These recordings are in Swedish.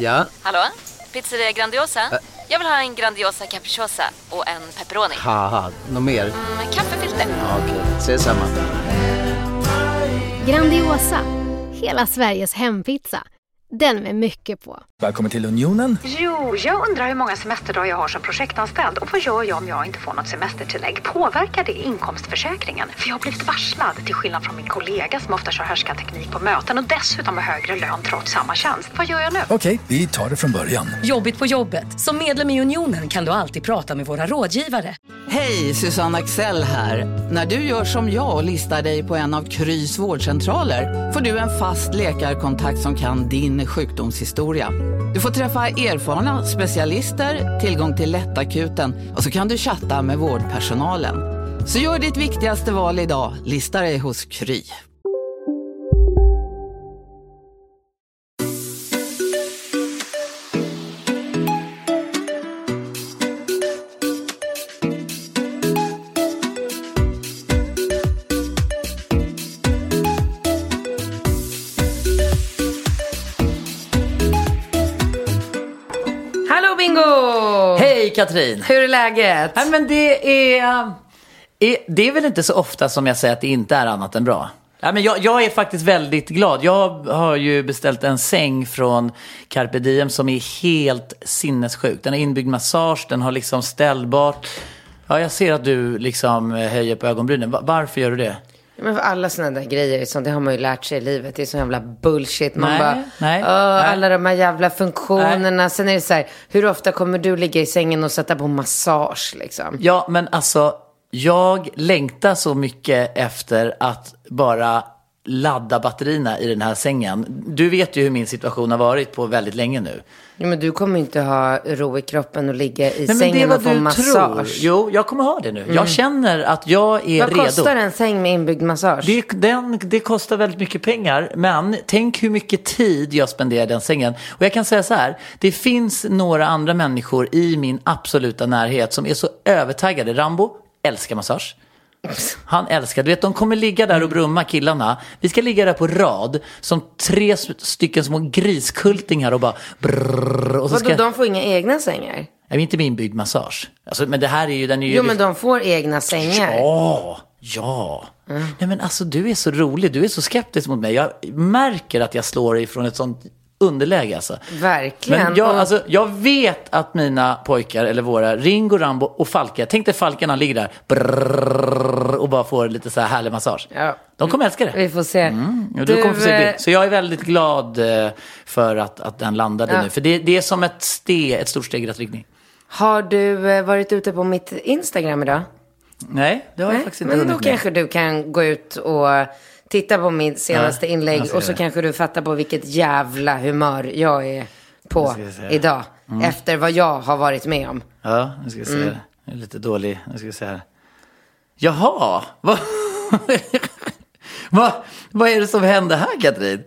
Ja? Hallå? Pizzeria Grandiosa? Jag vill ha en Grandiosa capriciosa och en pepperoni. Haha, något mer? Kaffefilter. Ja, okej, ses samma. Grandiosa, hela Sveriges hempizza. Den med mycket på. Välkommen till Unionen. Jo, jag undrar hur många semesterdagar jag har som projektanställd. Och vad gör jag om jag inte får något semestertillägg? Påverkar det inkomstförsäkringen? För jag har blivit varslad, till skillnad från min kollega som ofta kör härskarteknik på möten och dessutom har högre lön trots samma tjänst. Vad gör jag nu? Okej, vi tar det från början. Jobbigt på jobbet. Som medlem i Unionen kan du alltid prata med våra rådgivare. Hej, Susanne Axel här. När du gör som jag och listar dig på en av Krys vårdcentraler får du en fast läkarkontakt som kan din sjukdomshistoria. Du får träffa erfarna specialister, tillgång till lättakuten och så kan du chatta med vårdpersonalen. Så gör ditt viktigaste val idag, lista dig hos Kry. Hallå Bingo! Hej Katrin! Hur är läget? Nej, men det är väl inte så ofta som jag säger att det inte är annat än bra. Ja, men jag är faktiskt väldigt glad. Jag har ju beställt en säng från Carpe Diem som är helt sinnessjuk. Den har inbyggd massage, den har liksom ställbart. Ja, jag ser att du liksom höjer på ögonbrynen. Varför gör du det? Men för alla sådana där grejer, sånt, det har man ju lärt sig i livet. Det är sån jävla bullshit. Man nej. Alla de här jävla funktionerna. Nej. Sen är det så här, hur ofta kommer du ligga i sängen och sätta på massage liksom? Ja, men alltså, jag längtar så mycket efter att bara ladda batterierna i den här sängen. Du vet ju hur min situation har varit på väldigt länge nu. Ja, men du kommer inte ha ro i kroppen och ligga i sängen och få massage. Tror. Jo, jag kommer ha det nu. Jag känner att jag är redo. Vad kostar en säng med inbyggd massage? Det kostar väldigt mycket pengar. Men tänk hur mycket tid jag spenderar i den sängen. Och jag kan säga så här. Det finns några andra människor i min absoluta närhet som är så övertaggade. Rambo älskar massage. Han älskar, du vet, de kommer ligga där och brumma, killarna. Vi ska ligga där på rad som 3 stycken små griskultingar och bara brrr, och så ska... De får inga egna sängar? Jag vill inte med inbyggd massage. Alltså, men det här är ju den nya... Jo, men de får egna sängar. Ja. Nej, men alltså, du är så rolig. Du är så skeptisk mot mig. Jag märker att jag slår ifrån ett sånt underläge alltså. Verkligen. Men jag vet att mina pojkar, eller våra Ringo, Rambo och Falke, tänk dig Falken, han ligger där brrrr, och bara får lite så här härlig massage. Ja. De kommer älska det. Vi får se. Du kommer få se det. Så jag är väldigt glad för att den landade nu. För det är som ett stort steg i rätt riktning. Har du varit ute på mitt Instagram idag? Nej, det har jag faktiskt inte. Men då kanske du kan gå ut och titta på mitt senaste inlägg och så kanske du fattar på vilket jävla humör jag är på idag. Efter vad jag har varit med om. Ja, nu ska vi se. Jag är lite dålig. Nu ska vi se här. Jaha, vad är det som händer här, Katrin?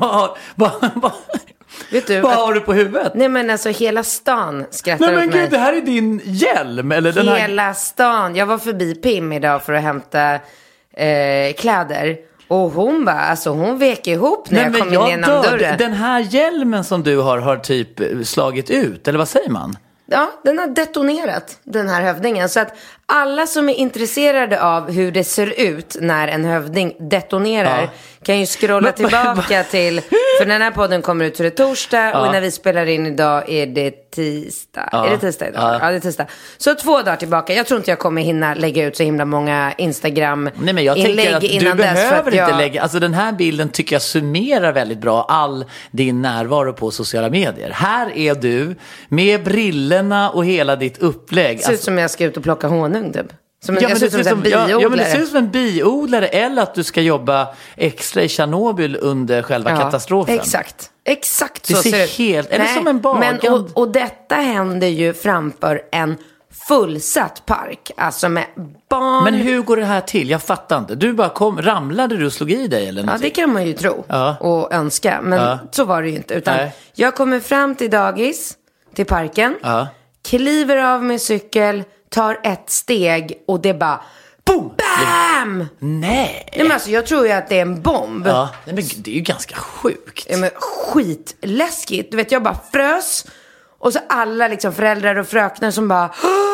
Vet du, vad har du på huvudet? Nej, men alltså hela stan skrattar åt mig. Nej, men gud, det här är din hjälm eller hela stan. Jag var förbi Pim idag för att hämta kläder. Och hon bara, alltså hon vek ihop när jag kom in genom dörren. Den här hjälmen som du har typ slagit ut, eller vad säger man? Ja, den har detonerat, den här hövdingen. Så att alla som är intresserade av hur det ser ut när en hövding detonerar kan ju scrolla tillbaka till... För den här podden kommer ut till det torsdag och när vi spelar in idag är det tisdag. Är det tisdag idag? Ja, det är tisdag. Så 2 dagar tillbaka. Jag tror inte jag kommer hinna lägga ut så himla många Instagram-inlägg. Nej, men jag tänker att du behöver inte lägga... Alltså den här bilden tycker jag summerar väldigt bra all din närvaro på sociala medier. Här är du med brillorna och hela ditt upplägg. Det ser ut som jag ska ut och plocka honung typ. Jag ser ut som en biodlare. Ja, men det ser ut som en biodlare. Eller att du ska jobba extra i Tjernobyl under själva katastrofen. Exakt så ser det ut. Helt, eller som en bagan. Och detta händer ju framför en fullsatt park. Alltså med barn. Men hur går det här till? Jag fattar inte. Du bara ramlade du och slog i dig eller någonting? Ja, det kan man ju tro och önska. Men så var det ju inte. Utan jag kommer fram till dagis, till parken. Kliver av med cykel, tar ett steg och det bara Boom! Bam! Nej. Men alltså, jag tror ju att det är en bomb. Ja, men det är ju ganska sjukt. Ja, men skitläskigt. Du vet, jag bara frös. Och så alla liksom föräldrar och fröknar som bara,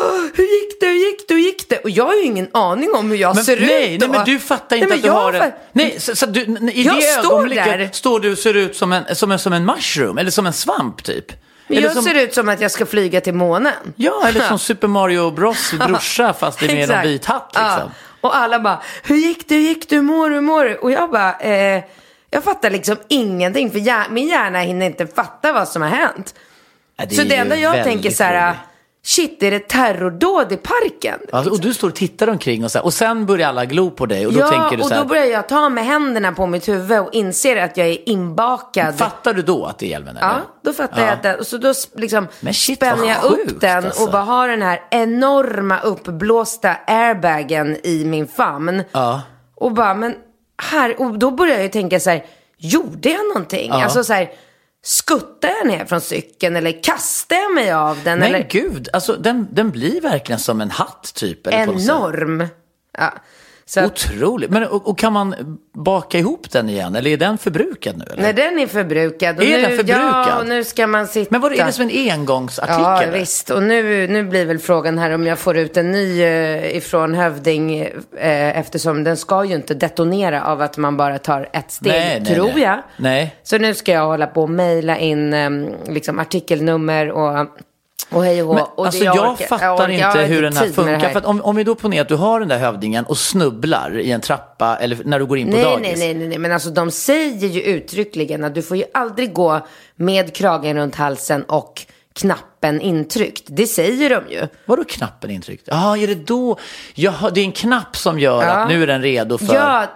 hur gick det? Och jag har ju ingen aning om hur jag ser ut. Nej, men du fattar inte att du har det. Nej, så du, i jag det ögonblicket där. står du och ser ut som en mushroom, eller som en svamp typ. Men jag ser ut som att jag ska flyga till månen. Ja, eller som Super Mario Bros brorsa fast det är med en vit hatt liksom. Ja. Och alla bara, hur gick det? Hur mår du? Och jag bara, jag fattar liksom ingenting. För min hjärna hinner inte fatta vad som har hänt. Ja, så det enda jag tänker så här, shit, är det terrordåd i parken? Alltså, och du står och tittar omkring och sen börjar alla glo på dig. Och då tänker du så här, och då börjar jag ta med händerna på mitt huvud och inser att jag är inbakad. Fattar du då att det är hjälmen? Eller? Ja, då fattar jag att det. Och så då liksom shit, spänner jag sjukt, upp den alltså. och bara har den här enorma uppblåsta airbagen i min famn. Ja. Och bara, men här, och då börjar jag tänka så här, gjorde jag någonting? Ja. Alltså så här, skuttar jag ner från cykeln eller kastar jag mig av den? Men eller? gud, alltså den blir verkligen som en hatt typ. Eller enorm. Ja. Så otroligt. Men, och kan man baka ihop den igen? Eller är den förbrukad nu? Eller? Nej, den är förbrukad. Och är den förbrukad? Ja, och nu ska man sitta. Men är det som en engångsartikel? Ja, visst. Och nu blir väl frågan här om jag får ut en ny ifrån Hövding. Eftersom den ska ju inte detonera av att man bara tar ett steg, tror jag. Nej. Så nu ska jag hålla på och mejla in liksom artikelnummer och hej och hå. Men, och alltså jag fattar inte hur den här funkar. För att om vi då på ner att du har den där hövdingen och snubblar i en trappa eller när du går in på dagis. Nej. Men alltså de säger ju uttryckligen att du får ju aldrig gå med kragen runt halsen och knappen intryckt. Det säger de ju. Vadå knappen intryckt? Ja, är det då? Jaha, det är en knapp som gör att nu är den redo för... Ja,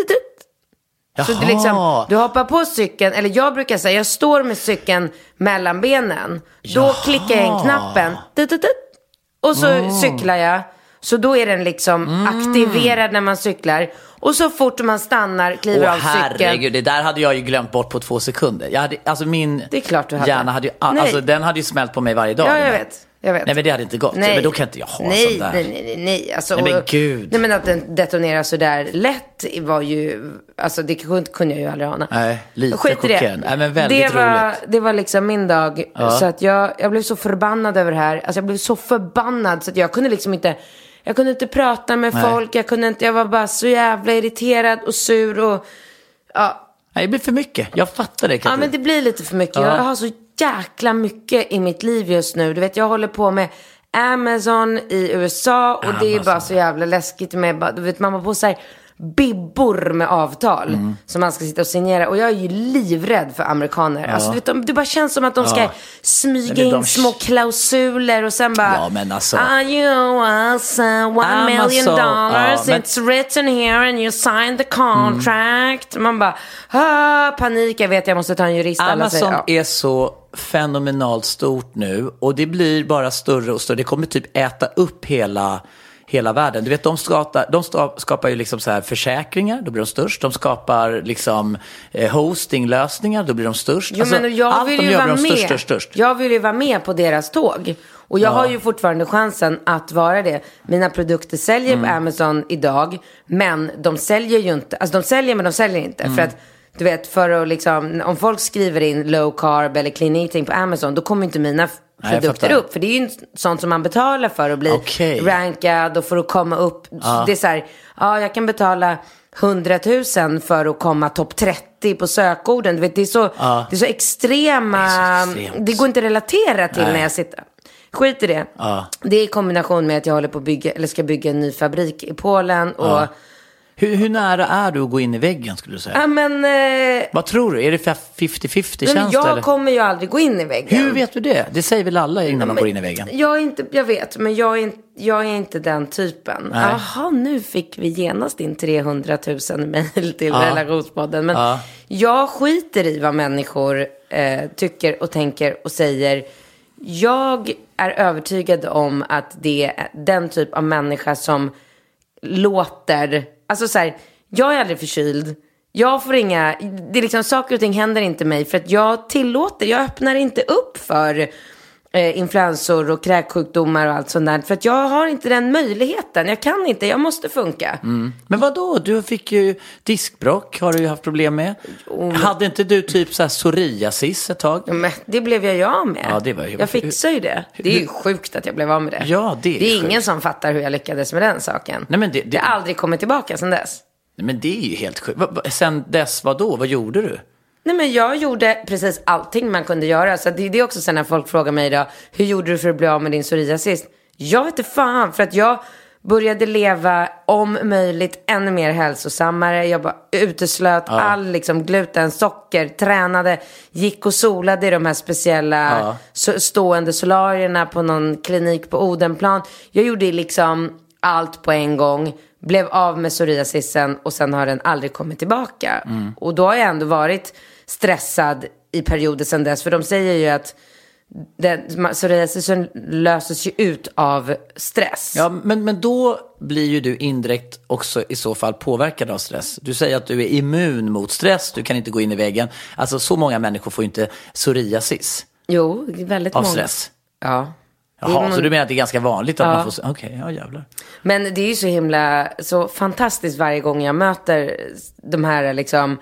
så det liksom, du hoppar på cykeln, eller jag brukar säga, jag står med cykeln mellan benen. Då klickar jag in knappen. Och så cyklar jag. Så då är den liksom aktiverad när man cyklar. Och så fort man stannar, kliver av cykeln. Herregud, det där hade jag ju glömt bort på 2 sekunder. Jag hade, alltså min det är klart du hade. Hjärna hade ju, alltså den hade ju smält på mig varje dag. Ja, jag vet. Nej, men det hade inte gått. Nej. Men då kan inte jag ha sånt där. Nej. Alltså, nej, men gud. Nej, men att den detonerar så där lätt var ju, alltså det kunde jag ju aldrig ana. Nej, lite chockerande. Nej, men väldigt roligt. Det var liksom min dag. Ja. Så att jag blev så förbannad över det här. Alltså jag blev så förbannad så att jag kunde liksom inte... Jag kunde inte prata med folk. Jag var bara så jävla irriterad och sur och... Ja. Nej, det blir för mycket. Jag fattar det. Ja, men det blir lite för mycket. Jag har så jäkla mycket i mitt liv just nu. Du vet, jag håller på med Amazon i USA. Och det är bara så jävla läskigt med... Du vet, man var på så här bibbor med avtal som man ska sitta och signera. Och jag är ju livrädd för amerikaner. Alltså, du vet, det bara känns som att de ska smyga in små klausuler och sen bara... Ja, men alltså... you us $1 million. It's written here and you signed the contract. Man bara, panik, jag vet, jag måste ta en jurist. Amazon är så fenomenalt stort nu. Och det blir bara större och större. Det kommer typ äta upp hela världen. Du vet, de skapar ju liksom så här försäkringar, då blir de störst. De skapar liksom hostinglösningar, då blir de störst. Jo, alltså, men jag vill ju vara med. Störst. Jag vill ju vara med på deras tåg. Och jag har ju fortfarande chansen att vara det. Mina produkter säljer på Amazon idag, men de säljer ju inte. Alltså de säljer, men de säljer inte. För att, du vet, för att liksom, om folk skriver in low carb eller clean eating på Amazon, då kommer inte mina produkter upp. För det är ju sånt som man betalar för att bli rankad och för att komma upp. Det är så här, jag kan betala 100 000 för att komma topp 30 på sökorden. Du vet, det är så extrema. Det går inte att relatera till när jag sitter. Skit i det. Det är i kombination med att jag håller på att ska bygga en ny fabrik i Polen och... Hur nära är du att gå in i väggen, skulle du säga? Ja, men... Vad tror du? Är det 50-50 chans? Jag kommer ju aldrig gå in i väggen. Hur vet du det? Det säger väl alla innan man går in i väggen? Jag vet, men jag är inte den typen. Jaha, nu fick vi genast in 300 000 mejl till relationspodden. Men jag skiter i vad människor tycker och tänker och säger. Jag är övertygad om att det är den typ av människa som låter... Alltså så här, jag är aldrig förkyld. Jag får inga... Det är liksom, saker och ting händer inte mig för att jag öppnar inte upp för influensor och kräksjukdomar och allt sånt där. För att jag har inte den möjligheten. Jag kan inte, jag måste funka. Men vadå? Du fick ju diskbråck, har du ju haft problem med. Hade inte du typ så här psoriasis ett tag? Men det blev jag ju av med. Ja, det var ju... Jag fixar ju det. Det är ju sjukt att jag blev av med det. Ja, det är ingen som fattar hur jag lyckades med den saken. Nej, men det har aldrig kommit tillbaka sedan dess. Nej, men det är ju helt sjukt. Sen dess, vadå? Vad gjorde du? Nej, men jag gjorde precis allting man kunde göra. Så det är också så när folk frågar mig idag, hur gjorde du för att bli av med din psoriasis? Jag vet inte fan, för att jag började leva om möjligt ännu mer hälsosammare. Jag bara uteslöt all liksom gluten, socker, tränade, gick och solade i de här speciella stående solarierna på någon klinik på Odenplan. Jag gjorde liksom allt på en gång. Blev av med psoriasisen och sen har den aldrig kommit tillbaka. Och då har jag ändå varit stressad i perioder sedan dess. För de säger ju att psoriasisen löses ju ut av stress. Ja, men då blir ju du indirekt också i så fall påverkad av stress. Du säger att du är immun mot stress, du kan inte gå in i väggen. Alltså så många människor får ju inte psoriasis. Jo, väldigt många. Av stress. Ja. Jaha, så du menar att det är ganska vanligt att man får... Okej, ja jävlar. Men det är ju så fantastiskt varje gång jag möter de här liksom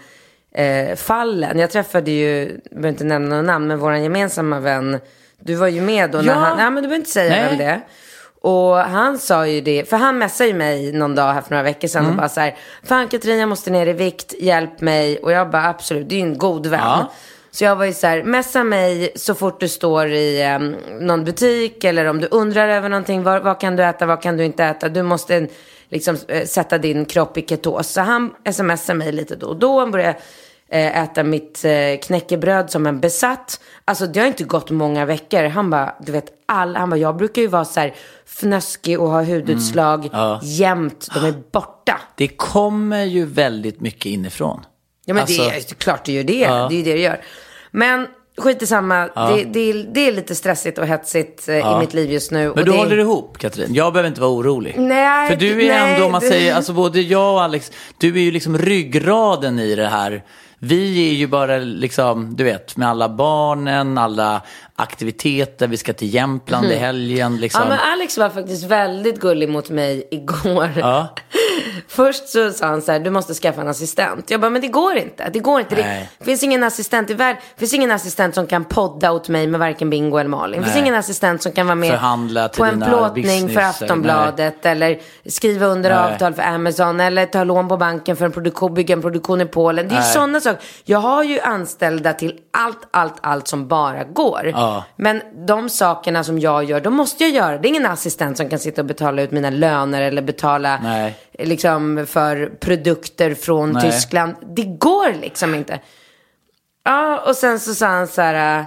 fallen. Jag träffade ju, jag behöver inte nämna någon namn, men våran gemensamma vän, du var ju med då när han, men du behöver inte säga vem det är. Och han sa ju det, för han messade ju mig någon dag här för några veckor sedan och bara så här: fan Katrin, jag måste ner i vikt, hjälp mig. Och jag bara absolut, det är ju en god vän. Ja. Så jag var ju så här, messa mig så fort du står i någon butik eller om du undrar över någonting, vad kan du äta, vad kan du inte äta. Du måste liksom sätta din kropp i ketos. Så han smsar mig lite då och då. Han börjar äta mitt knäckebröd som en besatt. Alltså det har inte gått många veckor. Han bara, du vet, han bara, jag brukar ju vara så här fnöskig och ha hudutslag jämt. De är borta. Det kommer ju väldigt mycket inifrån. Ja, men alltså, det är klart det gör det. Ja. Det är ju det det gör. Men skit i samma. Ja. Det är lite stressigt och hetsigt i mitt liv just nu. Men du håller ihop, Katrin. Jag behöver inte vara orolig. Nej. För du är ändå, om man säger, alltså både jag och Alex, du är ju liksom ryggraden i det här. Vi är ju bara liksom, du vet, med alla barnen, alla aktiviteter. Vi ska till Jämtland i helgen liksom. Ja, men Alex var faktiskt väldigt gullig mot mig igår. Ja. Först så sa han så här: du måste skaffa en assistent. Jag bara, men det går inte. Det finns ingen assistent i världen. Det finns ingen assistent som kan podda åt mig med varken Bingo eller Malin. Det finns ingen assistent som kan vara med på en plåtning för Aftonbladet eller skriva under avtal för Amazon eller ta lån på banken för bygga en produktion i Polen. Det är ju sådana saker. Jag har ju anställda till allt som bara går. Ja. Men de sakerna som jag gör, de måste jag göra. Det är ingen assistent som kan sitta och betala ut mina löner eller betala liksom för produkter från Tyskland. Det går liksom inte. Ja, och sen så sa han så här: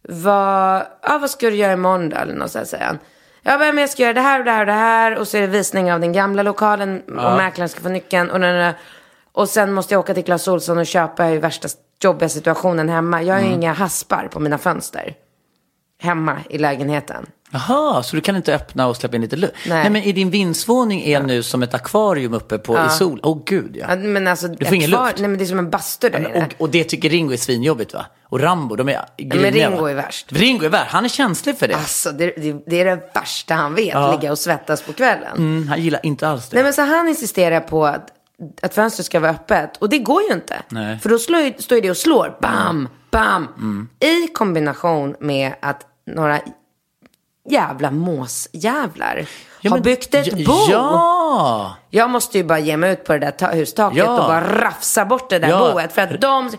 vad ska du göra imorgon då? Eller något så här, säger han. Ja, men jag ska göra det här och det här och det här. Och så är det visning av den gamla lokalen och mäklaren ska få nyckeln. Och sen måste jag åka till Clas Ohlson och köpa i värsta jobbiga situationen hemma. Jag har ju inga haspar på mina fönster hemma i lägenheten. Jaha, så du kan inte öppna och släppa in lite luft? Nej, men i din vindsvåning är nu som ett akvarium uppe i sol. Gud, ja. Men alltså, du får ingen luft. Nej, men det är som en bastu där inne. Och det tycker Ringo är svinjobbigt, va? Och Rambo, de är griniga. Men Ringo är värst. Ringo är värst, han är känslig för det. Alltså, det är det värsta han vet, ligga och svettas på kvällen. Han gillar inte alls det. Nej, men så han insisterar på att fönstret ska vara öppet. Och det går ju inte. Nej. För då står det och slår. Bam, bam. I kombination med att några jävla måsjävlar har byggt ett bo. Ja. Jag måste ju bara ge mig ut på det där hustaket och bara rafsa bort det där boet. För att de...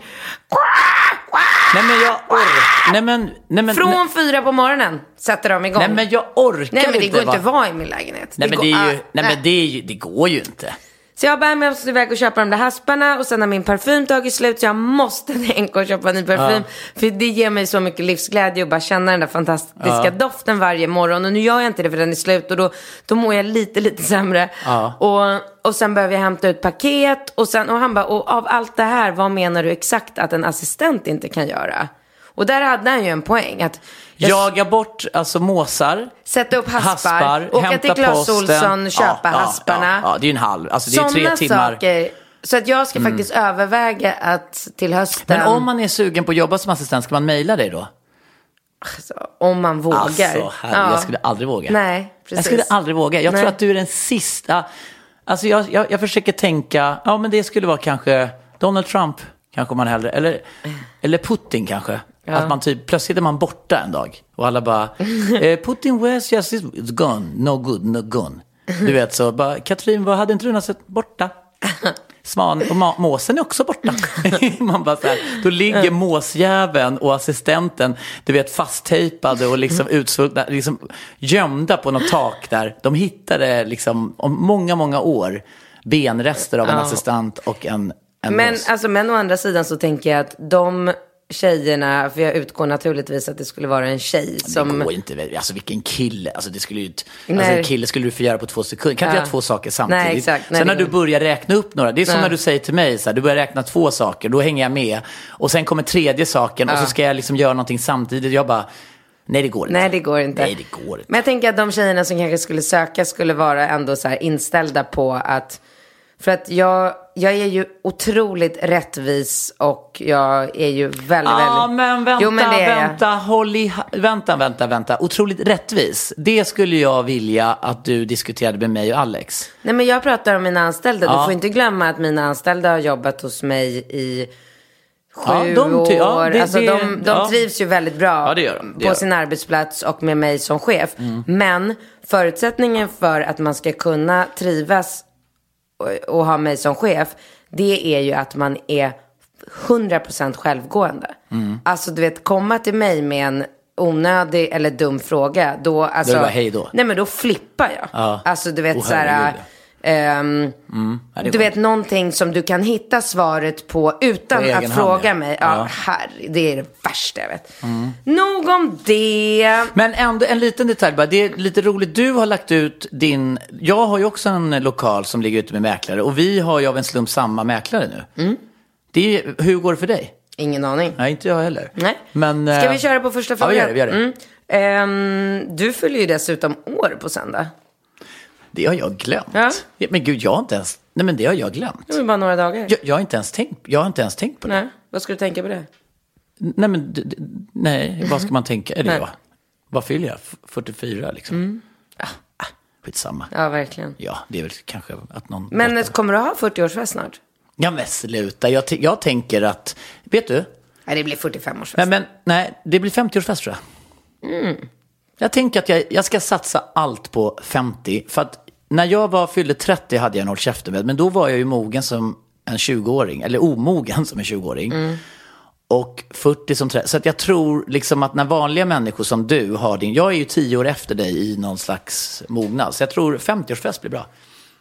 Nej, men jag orkar. Nej, men från 4 på morgonen sätter de igång. Nej, men jag orkar inte. Nej, men det går inte att vara i min lägenhet. Nej, men det går ju inte. Så jag bara, jag måste iväg och köpa de där hasparna. Och sen har min parfym tagit slut. Så jag måste tänka och köpa en ny parfym. För det ger mig så mycket livsglädje. Och bara känna den där fantastiska doften varje morgon. Och nu gör jag inte det för den är slut. Och då mår jag lite sämre. Och sen behöver jag hämta ut paket. Och han bara, och av allt det här, vad menar du exakt att en assistent inte kan göra? Och där hade han ju en poäng. Att jaga bort alltså måsar. Sätta upp haspar åka till Clas Ohlson, köpa hasparna. Ja, det är ju en halv. Alltså det är 3 timmar. Saker. Så att jag ska faktiskt överväga att till hösten. Men om man är sugen på att jobba som assistent, ska man mejla dig då? Alltså, om man vågar. Alltså, jag skulle aldrig våga. Nej, precis. Jag skulle aldrig våga. Jag tror att du är den sista. Alltså jag försöker tänka, men det skulle vara kanske Donald Trump, kanske man hellre, eller Putin kanske. Ja. Att man typ, plötsligt är man borta en dag. Och alla bara, Putin, where's just it's gone, no good, no gone. Du vet så, bara, Katrin, vad hade inte du sett borta? Svan och måsen är också borta. Man bara så här, då ligger måsjäveln och assistenten, du vet, fasttejpade och liksom utsvullna, liksom gömda på något tak där. De hittade liksom om många år benrester av en assistent och en mås. Men å andra sidan så tänker jag att de tjejerna, för jag utgår naturligtvis att det skulle vara en tjej som... Det går inte, alltså vilken kille, alltså det skulle ju en kille skulle du få göra på 2 sekunder, kan inte göra 2 saker samtidigt. Nej, exakt. Sen när du börjar räkna upp några, det är som när du säger till mig så här, du börjar räkna 2 saker, då hänger jag med, och sen kommer 3:e saken och så ska jag liksom göra någonting samtidigt, jag bara, nej det går inte. Nej det går inte. Men jag tänker att de tjejerna som kanske skulle söka skulle vara ändå så här inställda på att, för att jag är ju otroligt rättvis och jag är ju väldigt... men vänta. Otroligt rättvis. Det skulle jag vilja att du diskuterade med mig och Alex. Nej, men jag pratar om mina anställda. Du får inte glömma att mina anställda har jobbat hos mig i 7 år. De trivs ju väldigt bra på sin arbetsplats och med mig som chef. Men förutsättningen för att man ska kunna trivas och ha mig som chef, det är ju att man är 100% självgående. Alltså du vet, komma till mig med en onödig eller dum fråga, då alltså, då är det bara hej då. Nej, men då flippar jag. Alltså du vet såhär du vet någonting som du kan hitta svaret på utan att fråga mig. Det är det värsta jag vet. Nog om det. Men ändå en liten detalj bara. Det är lite roligt, du har lagt ut jag har ju också en lokal som ligger ute med mäklare, och vi har ju av en slump samma mäklare nu. Hur går det för dig? Ingen aning. Nej, inte jag heller. Nej. Men, ska vi köra på första frågan? Ja, vi gör det. Du fyller ju dessutom år på söndag. Det har jag glömt. Ja, men gud, jag har inte ens... Nej, men det har jag glömt. Det är bara några dagar. Jag har inte ens tänkt på det. Nej, vad ska du tänka på det? Nej, men... Nej, vad ska man tänka? Är det jag? Vad fyller jag? 44 liksom. Skitsamma. Ja, verkligen. Ja, det är väl kanske att någon... Men kommer du ha 40-årsfest snart? Ja, men sluta. Jag tänker att... Vet du? Nej, det blir 45-årsfest. Nej, det blir 50-årsfest tror jag. Jag tänker att jag ska satsa allt på 50. För att när jag fyllde 30 hade jag en håll käften med. Men då var jag ju mogen som en 20-åring. Eller omogen som en 20-åring. Och 40 som 30. Så att jag tror liksom att när vanliga människor som du har din... Jag är ju 10 år efter dig i någon slags mognad. Så jag tror 50-årsfest blir bra.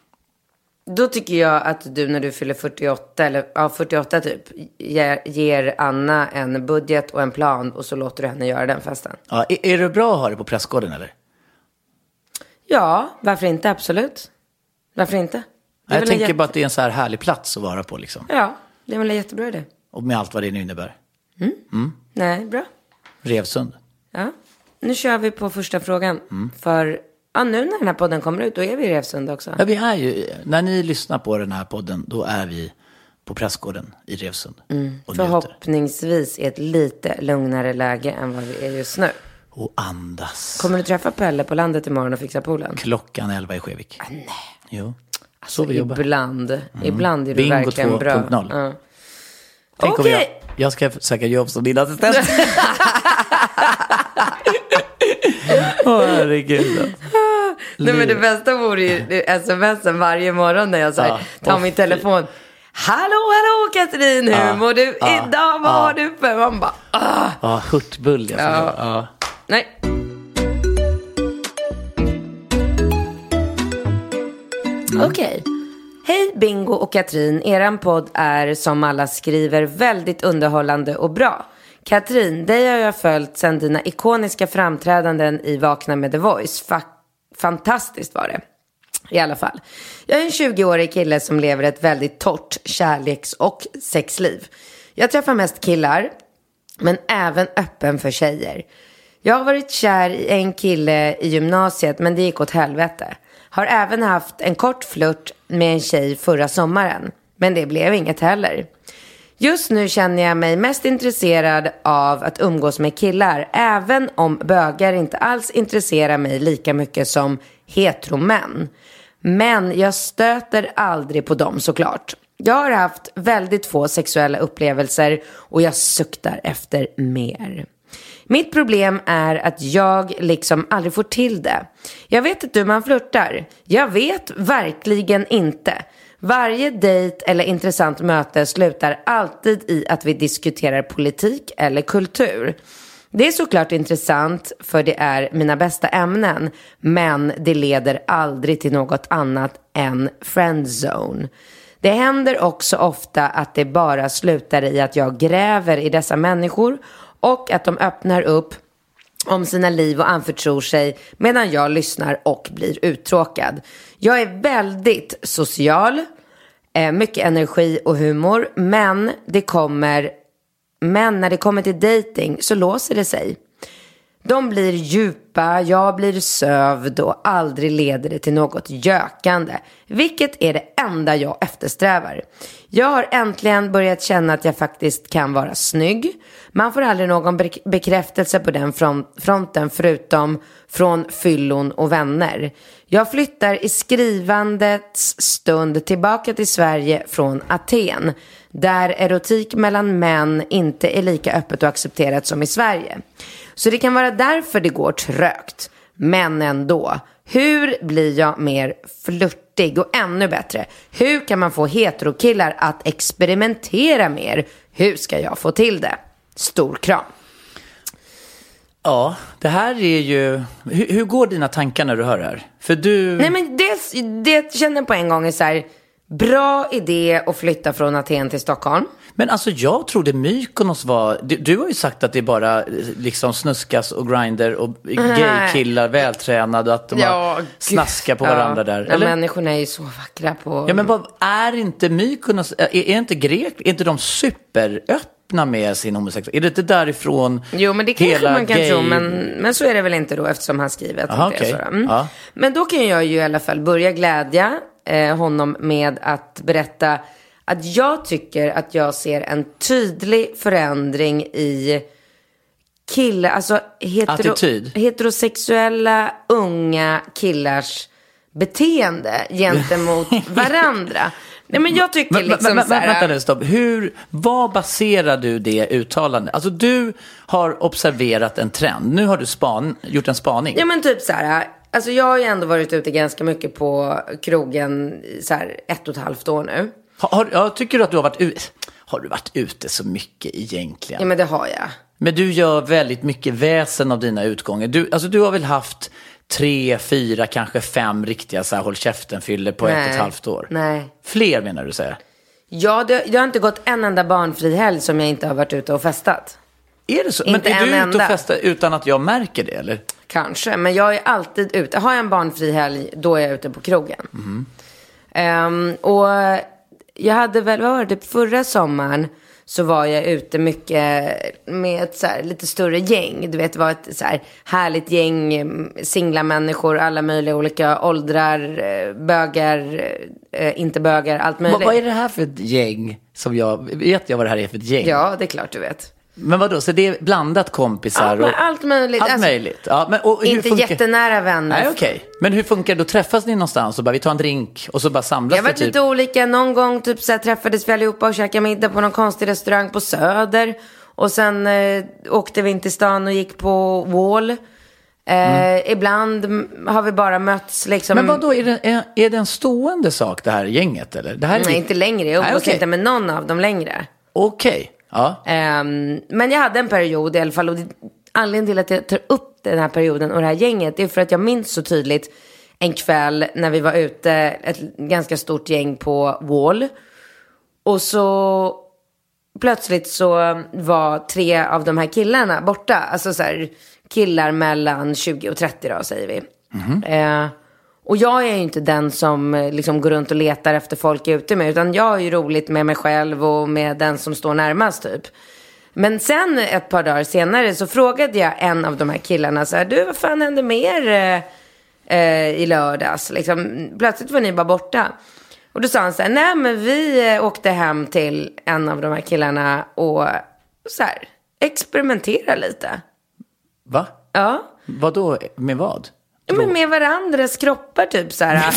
Då tycker jag att du när du fyller 48 eller 48 typ ger Anna en budget och en plan och så låter du henne göra den festen. Ja, är det bra att ha det på Prästgården eller? Ja, varför inte? Absolut. Varför inte? Jag tänker bara att det är en så här härlig plats att vara på liksom. Ja, det är väl en jättebra idé. Och med allt vad det nu innebär. Nej, bra. Revsund. Ja, nu kör vi på första frågan. För nu när den här podden kommer ut, då är vi i Revsund också. Ja, vi är ju, när ni lyssnar på den här podden, då är vi på Prästgården i Revsund. Och förhoppningsvis i ett lite lugnare läge än vad vi är just nu. Och andas. Kommer du träffa Pelle på landet imorgon och fixa poolen? 11:00 i Skevik. Nej. Jo. Alltså, ibland är du Bingo verkligen 2.0. bra. Ja. Tänk om jag ska söka jobb som din assistent. Herregud. Nej, men det bästa vore ju sms'en varje morgon när jag tar min telefon. Hallå Katrin, hur mår du idag? Vad har du för? Man bara, hurtbull. Nej. Okej. Hej Bingo och Katrin, eran podd är som alla skriver väldigt underhållande och bra. Katrin, dig har jag följt sedan dina ikoniska framträdanden i Vakna med The Voice. Fantastiskt var det. I alla fall. Jag är en 20-årig kille som lever ett väldigt torrt kärleks- och sexliv. Jag träffar mest killar, men även öppen för tjejer. Jag har varit kär i en kille i gymnasiet, men det gick åt helvete. Har även haft en kort flört med en tjej förra sommaren, men det blev inget heller. Just nu känner jag mig mest intresserad av att umgås med killar, även om bögar inte alls intresserar mig lika mycket som heteromän. Men jag stöter aldrig på dem såklart. Jag har haft väldigt få sexuella upplevelser och jag suktar efter mer. Mitt problem är att jag liksom aldrig får till det. Jag vet inte hur man flirtar. Jag vet verkligen inte. Varje dejt eller intressant möte slutar alltid i att vi diskuterar politik eller kultur. Det är såklart intressant för det är mina bästa ämnen, men det leder aldrig till något annat än friendzone. Det händer också ofta att det bara slutar i att jag gräver i dessa människor och att de öppnar upp om sina liv och anförtror sig medan jag lyssnar och blir uttråkad. Jag är väldigt social, mycket energi och humor, men när det kommer till dating så låser det sig. De blir djupa, jag blir sövd och aldrig leder det till något gökande. Vilket är det enda jag eftersträvar. Jag har äntligen börjat känna att jag faktiskt kan vara snygg. Man får aldrig någon bekräftelse på den fronten förutom från fyllon och vänner. Jag flyttar i skrivandets stund tillbaka till Sverige från Aten. Där erotik mellan män inte är lika öppet och accepterat som i Sverige. Så det kan vara därför det går trögt. Men ändå, hur blir jag mer flirtig och ännu bättre? Hur kan man få heterokillar att experimentera mer? Hur ska jag få till det? Stor kram. Ja, det här är ju... Hur går dina tankar när du hör det här? För du... Nej, men det känner på en gång är så här... Bra idé att flytta från Aten till Stockholm. Men alltså jag trodde Mykonos var... Du har ju sagt att det är bara liksom snuskas och grinder och gaykillar vältränade och att de snaskar på varandra där. Ja, människorna är ju så vackra på... Ja, men vad är inte Mykonos... Är inte Grek... Är inte de superöppna med sin homosexualitet? Är det inte därifrån... Jo, men det kanske man kan tro. Men så är det väl inte då eftersom han skriver. Ja. Men då kan jag ju i alla fall börja glädja honom med att berätta att jag tycker att jag ser en tydlig förändring i killar, alltså heterosexuella unga killars beteende gentemot varandra. Nej, men jag tycker liksom vänta nu, stopp. Vad baserar du det uttalandet? Alltså du har observerat en trend. Nu har du gjort en spaning. Ja, men typ så här. Alltså jag har ju ändå varit ute ganska mycket på krogen så här 1,5 år nu. Tycker du att du har varit ute så mycket egentligen? Ja, men det har jag. Men du gör väldigt mycket väsen av dina utgångar. Du har väl haft 3, 4, kanske 5 riktiga så här håll käften-fyller på 1,5 år? Nej. Fler menar du säga? Ja, det har inte gått en enda barnfri helg som jag inte har varit ute och festat. Är det så? Men är du ute och festar utan att jag märker det, eller? Kanske, men jag är alltid ute. Har jag en barnfri helg, då är jag ute på krogen. Och jag hade väl, förra sommaren så var jag ute mycket med ett så här, lite större gäng. Du vet, det var ett så här härligt gäng, singla människor, alla möjliga olika åldrar, bögar, inte bögar, allt möjligt. Vad är det här för ett gäng? Vet jag vad det här är för ett gäng? Ja, det är klart du vet. Men vadå, så det är blandat kompisar? Ja, allt möjligt. Allt möjligt. Ja, men, och inte jättenära vänner. Nej, okej. Men hur funkar det? Då träffas ni någonstans och bara vi tar en drink och så bara samlas jag vet typ. Lite olika. Någon gång typ så här, träffades vi allihopa och käkade middag på någon konstig restaurang på Söder. Och sen åkte vi in till stan och gick på Wall. Ibland har vi bara mötts liksom. Men vadå, är det en stående sak det här gänget eller? Det här är... Nej, inte längre. Jag umgås inte med någon av dem längre. Okej. Ja. Men jag hade en period i alla fall, och anledningen till att jag tar upp den här perioden och det här gänget är för att jag minns så tydligt en kväll när vi var ute, ett ganska stort gäng på Wall, och så plötsligt så var 3 av de här killarna borta, alltså så här, killar mellan 20 och 30 då, säger vi. Och jag är ju inte den som liksom går runt och letar efter folk ute med, utan jag är ju roligt med mig själv och med den som står närmast typ. Men sen ett par dagar senare så frågade jag en av de här killarna så här: du, vad fan hände med er i lördags? Liksom, plötsligt var ni bara borta. Och då sa han så här, nej men vi åkte hem till en av de här killarna och så här, experimentera lite. Va? Ja. Vadå? Med vad? Men med varandras kroppar typ så här.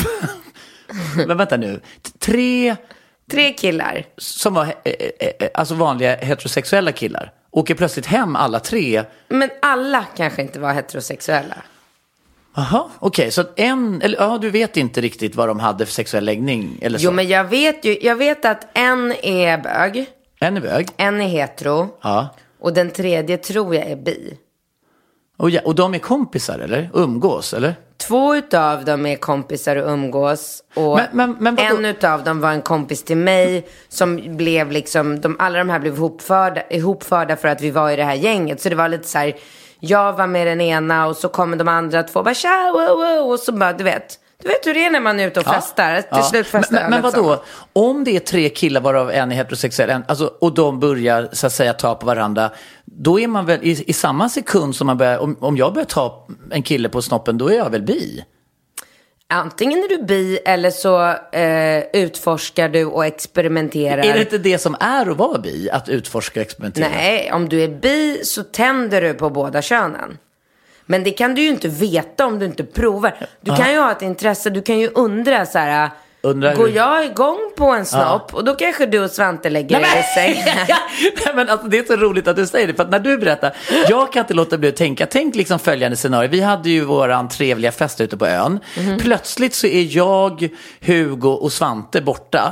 Men vänta nu. Tre killar. Som var alltså vanliga heterosexuella killar. Åker plötsligt hem alla 3. Men alla kanske inte var heterosexuella. Jaha, okej. Så du vet inte riktigt vad de hade för sexuell läggning eller så? Jo, men jag vet att en är bög. En är bög. En är hetero. Ja. Och den tredje tror jag är bi. Och de är kompisar eller? Umgås eller? 2 utav dem är kompisar och umgås. Och men en utav dem var en kompis till mig. Som blev liksom, alla de här blev ihopförda för att vi var i det här gänget. Så det var lite så här, jag var med den ena och så kommer de andra 2 bara tja, wow, och så bara, du vet hur det är när man är ute och festar. Till slut festar. Men vadå? Om det är 3 killar varav en är heterosexuell, alltså, och de börjar så att säga ta på varandra, då är man väl i samma sekund som man börjar, om jag börjar ta en kille på snoppen, då är jag väl bi? Antingen är du bi eller så utforskar du och experimenterar. Är det inte det som är att vara bi? Att utforska och experimentera? Nej, om du är bi så tänder du på båda könen. Men det kan du ju inte veta om du inte provar. Du kan ju ha ett intresse, du kan ju undra så här... Går jag igång på en snopp och då kanske du och Svante lägger er i säng. Nej, men alltså, det är så roligt att du säger det. För att när du berättar, jag kan inte låta bli att tänka. Tänk liksom följande scenario. Vi hade ju våran trevliga fest ute på ön. Plötsligt så är jag, Hugo och Svante borta.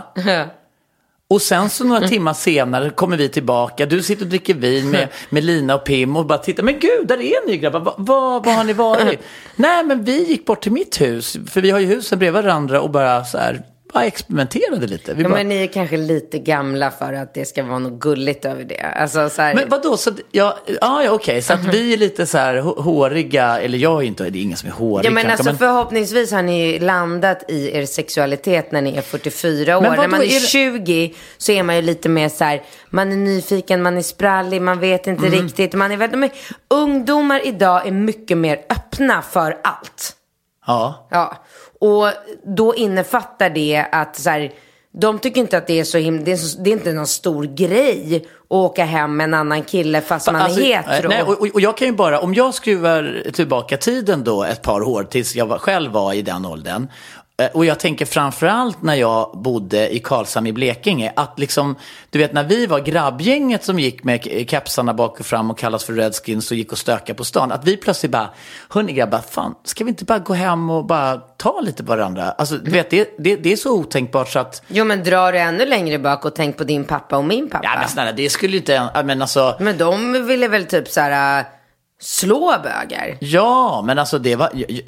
Och sen så några timmar senare kommer vi tillbaka. Du sitter och dricker vin med Lina och Pim och bara tittar. Men gud, där är ni grabbar. Vad har ni varit? Nej, men vi gick bort till mitt hus. För vi har ju husen bredvid varandra och bara så här... bara experimenterade lite. Men ni är kanske lite gamla för att det ska vara något gulligt över det. Alltså, så här... Men vadå? Så, okej. Så att vi är lite så här håriga. Eller jag är inte, det är ingen som är hårig. Ja, men kanske, alltså förhoppningsvis har ni landat i er sexualitet när ni är 44 år. När man är 20 så är man ju lite mer så här, man är nyfiken, man är sprallig, man vet inte riktigt. Man är väldigt, ungdomar idag är mycket mer öppna för allt. Ja. Och då innefattar det att så här, de tycker inte att det är så det är inte någon stor grej att åka hem med en annan kille fast man är hetero. Nej, och jag kan ju bara, om jag skruvar tillbaka tiden då ett par år tills jag själv var i den åldern. Och jag tänker framförallt när jag bodde i Karlshamn i Blekinge, att liksom, du vet när vi var grabbgänget som gick med kepsarna bak och fram och kallas för Redskins och gick och stöka på stan, att vi plötsligt bara, hörni grabbar, fan, ska vi inte bara gå hem och bara ta lite på varandra? Alltså, du vet, det är så otänkbart så att... Jo, men drar du ännu längre bak och tänk på din pappa och min pappa. Ja, men snälla, det skulle ju inte, men alltså... Men de ville väl typ så här... slå bögar. Ja, men alltså det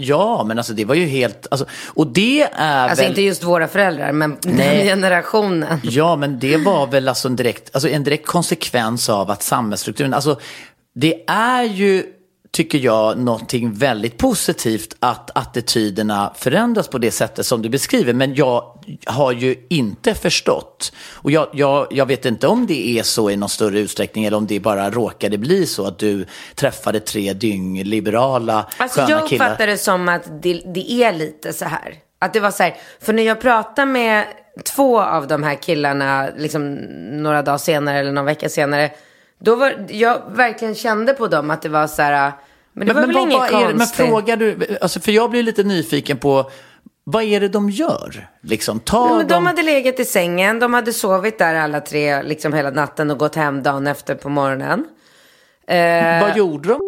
var ju helt, alltså, och det är alltså väl... inte just våra föräldrar, men den generationen. Ja, men det var väl alltså en direkt konsekvens av att samhällsstrukturen, alltså det är ju, tycker jag, någonting väldigt positivt att attityderna förändras på det sättet som du beskriver. Men jag har ju inte förstått. Och jag vet inte om det är så i någon större utsträckning eller om det bara råkade bli så att du träffade 3 dyng-liberala alltså sköna jag killar. uppfattar det som att det är lite så här. Att det var så här, för när jag pratade med 2 av de här killarna liksom några dagar senare eller någon vecka senare, då var jag verkligen kände på dem att det var så här, men det var väl inget konstigt. Men frågar du, alltså, för jag blir lite nyfiken på vad är det de gör? Liksom, de hade legat i sängen, de hade sovit där alla 3 liksom hela natten och gått hem dagen efter på morgonen. Vad gjorde de?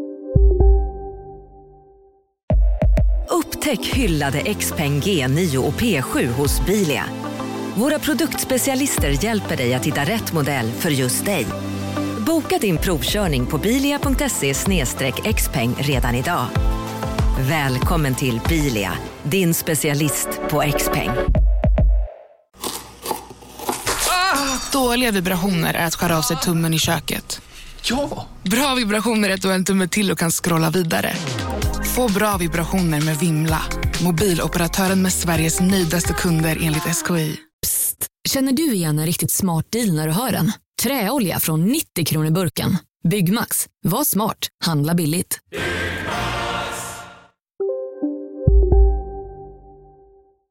Upptäck hyllade XPeng G9 och P7 hos Bilia. Våra produktspecialister hjälper dig att hitta rätt modell för just dig. Boka din provkörning på bilia.se/xpeng redan idag. Välkommen till Bilia, din specialist på XPeng. Dåliga vibrationer är att skära av sig tummen i köket. Ja! Bra vibrationer är att du har en tumme till och kan scrolla vidare. Få bra vibrationer med Vimla. Mobiloperatören med Sveriges nöjdaste kunder enligt SKI. Psst, känner du igen en riktigt smart deal när du hör den? Träolja från 90 kronor burken. Byggmax, var smart, handla billigt.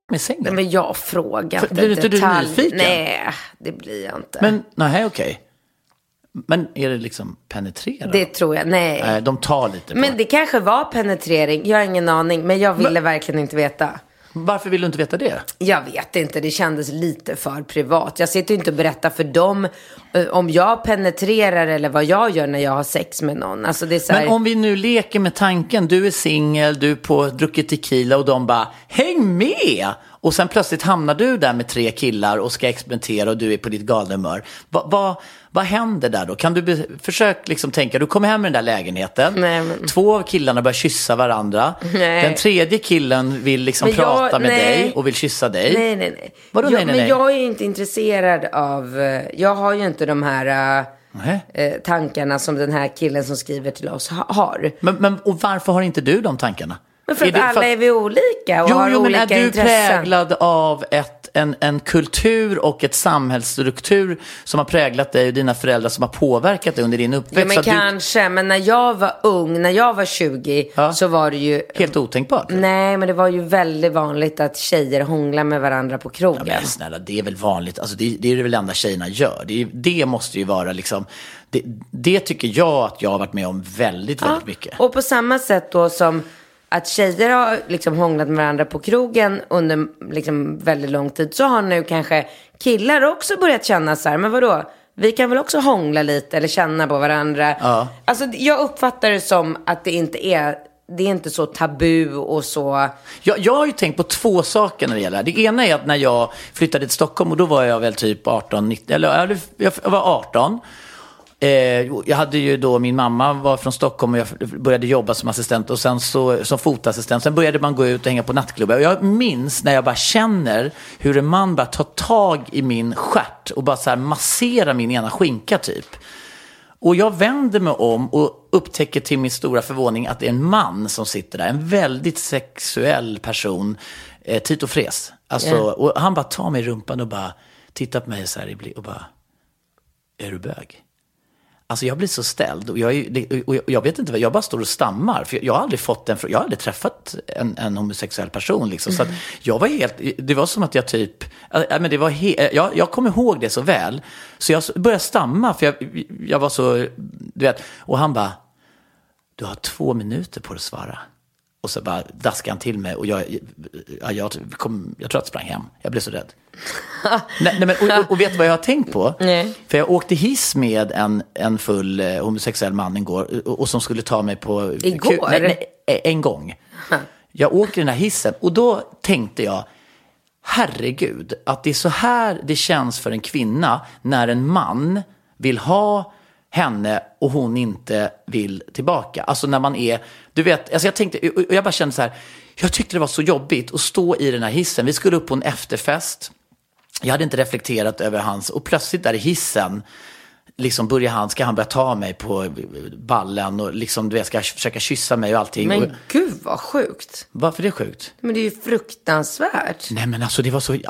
med sängen? Men jag frågar inte. Blir inte du nyfiken? Nej, det blir jag inte. Men, nej, okej. Men är det liksom penetrera? Det tror jag, nej. De tar lite på. Men det kanske var penetrering, jag har ingen aning. Men jag ville verkligen inte veta. Varför vill du inte veta det? Jag vet inte, det kändes lite för privat. Jag sitter inte och berättar för dem om jag penetrerar eller vad jag gör när jag har sex med någon. Alltså det är så här... Men om vi nu leker med tanken, du är singel, du är på druckit tequila och de bara, häng med! Och sen plötsligt hamnar du där med 3 killar och ska experimentera och du är på ditt galna humör. Vad händer där då? Kan du försöka liksom tänka, du kommer hem med den där lägenheten. Nej, 2 av killarna börjar kyssa varandra. Nej. Den 3:e killen vill liksom prata med dig och vill kyssa dig. Nej. Vadå nej? Men jag är ju inte intresserad av, jag har ju inte de här tankarna som den här killen som skriver till oss har. Men och varför har inte du de tankarna? Men för att alla är vi olika och har olika intressen. Men är du präglad av en kultur och ett samhällsstruktur som har präglat dig och dina föräldrar som har påverkat dig under din uppväxt? Ja, men kanske. Men när jag var ung, när jag var 20 så var det ju... Helt otänkbart? Nej, men det var ju väldigt vanligt att tjejer hånglar med varandra på krogen. Ja, men snälla, det är väl vanligt. Alltså, det är väl enda tjejerna gör. Det måste ju vara liksom... Det tycker jag att jag har varit med om väldigt mycket. Och på samma sätt då som... att tjejer har liksom hånglat med varandra på krogen under liksom väldigt lång tid, så har nu kanske killar också börjat känna så här, men vadå? Vi kan väl också hångla lite eller känna på varandra. Ja. Alltså jag uppfattar det som att det är inte så tabu och så. Jag har ju tänkt på 2 saker när det gäller det. Det ena är att när jag flyttade till Stockholm, och då var jag väl typ 18, 19, eller jag var 18. Jag hade ju då, min mamma var från Stockholm och jag började jobba som assistent och sen som fotassistent. Sen började man gå ut och hänga på nattklubbar. Och jag minns när jag bara känner hur en man bara tar tag i min stjärt och bara så här masserar min ena skinka typ. Och jag vänder mig om och upptäcker till min stora förvåning att det är en man som sitter där. En väldigt sexuell person, Tito Fres. Alltså, och han bara tar mig i rumpan och bara tittar på mig så här och bara, är du bög? Alltså jag blir så ställd och jag vet inte vad, jag bara står och stammar för jag har aldrig fått jag har aldrig träffat en homosexuell person liksom, så att jag var helt, det var som att jag typ, men det var jag kommer ihåg det så väl så jag började stamma för jag var så, du vet, och han bara, du har 2 minuter på att svara. Och så bara daskade han till mig och jag tror att jag sprang hem. Jag blev så rädd. Nej, men, och vet du vad jag har tänkt på? Nej. För jag åkte hiss med en full homosexuell man igår och som skulle ta mig på... Igår? Nej, en gång. Jag åker i den här hissen och då tänkte jag, herregud, att det är så här det känns för en kvinna när en man vill ha henne och hon inte vill tillbaka. Alltså när man är, du vet, alltså jag bara kände så här, jag tyckte det var så jobbigt att stå i den här hissen. Vi skulle upp på en efterfest. Jag hade inte reflekterat över hans, och plötsligt där i hissen liksom ska han börja ta mig på ballen och liksom, du vet, ska försöka kyssa mig och allting. Men gud vad sjukt. Varför är det sjukt? Men det är ju fruktansvärt. Nej men alltså det var så,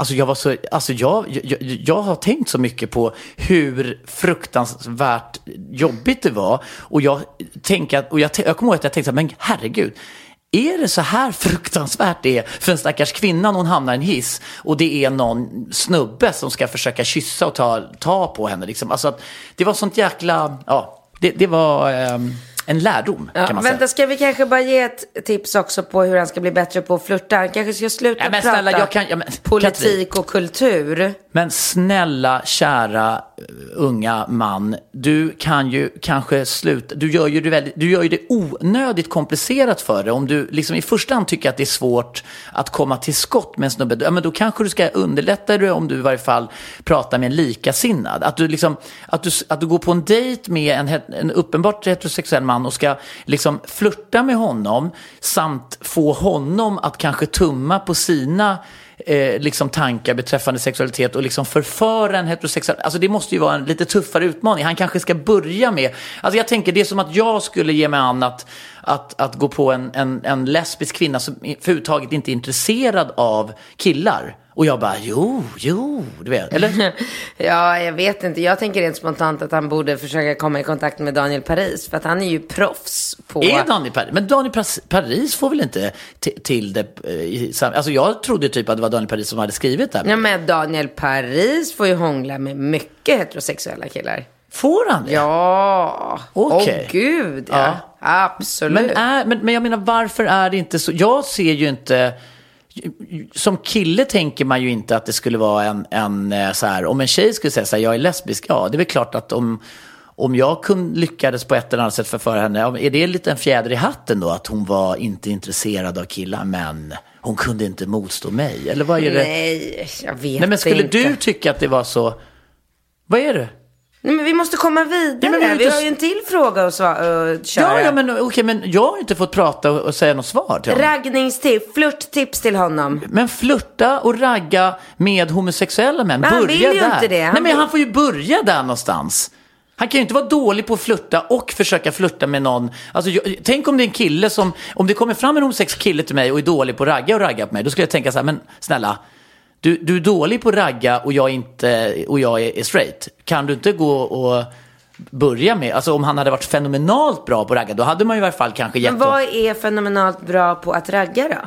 jag har tänkt så mycket på hur fruktansvärt jobbigt det var, och jag kommer ihåg att jag tänkte men herregud, är det så här fruktansvärt det är för en stackars kvinna när hon hamnar i en hiss och det är någon snubbe som ska försöka kyssa och ta på henne liksom. Alltså att det var sånt jäkla, det var en lärdom kan man säga. Vänta, ska vi kanske bara ge ett tips också på hur han ska bli bättre på att flirta? Han kanske ska sluta prata politik och kultur. Men snälla, kära unga man, du kan ju kanske sluta. Du gör ju det onödigt komplicerat för dig. Om du liksom i första hand tycker att det är svårt att komma till skott med en snubbe, ja, men då kanske du ska underlätta det om du i varje fall pratar med en likasinnad. Att du liksom att du går på en dejt med en uppenbart heterosexuell man och ska liksom flirta med honom samt få honom att kanske tumma på sina liksom tankar beträffande sexualitet och liksom förföra en heterosexuell. Alltså det måste ju vara en lite tuffare utmaning. Han kanske ska börja med, alltså jag tänker det är som att jag skulle ge mig an att gå på en lesbisk kvinna som överhuvudtaget inte är intresserad av killar. Och jag bara, jo, du vet, eller? Ja, jag vet inte. Jag tänker rent spontant att han borde försöka komma i kontakt med Daniel Paris. För att han är ju proffs på... Är Daniel Paris? Men Daniel Paris får väl inte till det... Alltså jag trodde typ att det var Daniel Paris som hade skrivit det här. Ja, men Daniel Paris får ju hångla med mycket heterosexuella killar. Får han det? Ja. Okej. Åh gud, ja. Absolut. Men jag menar, varför är det inte så? Jag ser ju inte... Som kille tänker man ju inte att det skulle vara en så här, om en tjej skulle säga så här, jag är lesbisk, ja det är väl klart att om jag lyckades på ett eller annat sätt förföra henne, är det lite en fjäder i hatten då att hon var inte intresserad av killar, men hon kunde inte motstå mig, eller vad är det? Nej, jag vet inte. Nej, men skulle du tycka att det var så, vad är det? Nej, men vi måste komma vidare. Ja, vi har ju en till fråga att köra. Ja, men okej, men jag har inte fått prata och säga något svar till honom. Raggningstips, flörttips till honom. Men flirta och ragga med homosexuella män. Men han vill ju inte det. Nej, men han får ju börja där någonstans. Han kan ju inte vara dålig på att flirta och försöka flirta med någon. Alltså, tänk om det är en kille som... Om det kommer fram en homosexuell kille till mig och är dålig på att ragga på mig. Då skulle jag tänka så här, men snälla... Du är dålig på att ragga och jag är straight. Kan du inte gå och börja med... Alltså om han hade varit fenomenalt bra på att ragga, då hade man ju i alla fall kanske gett... Men vad är fenomenalt bra på att ragga då?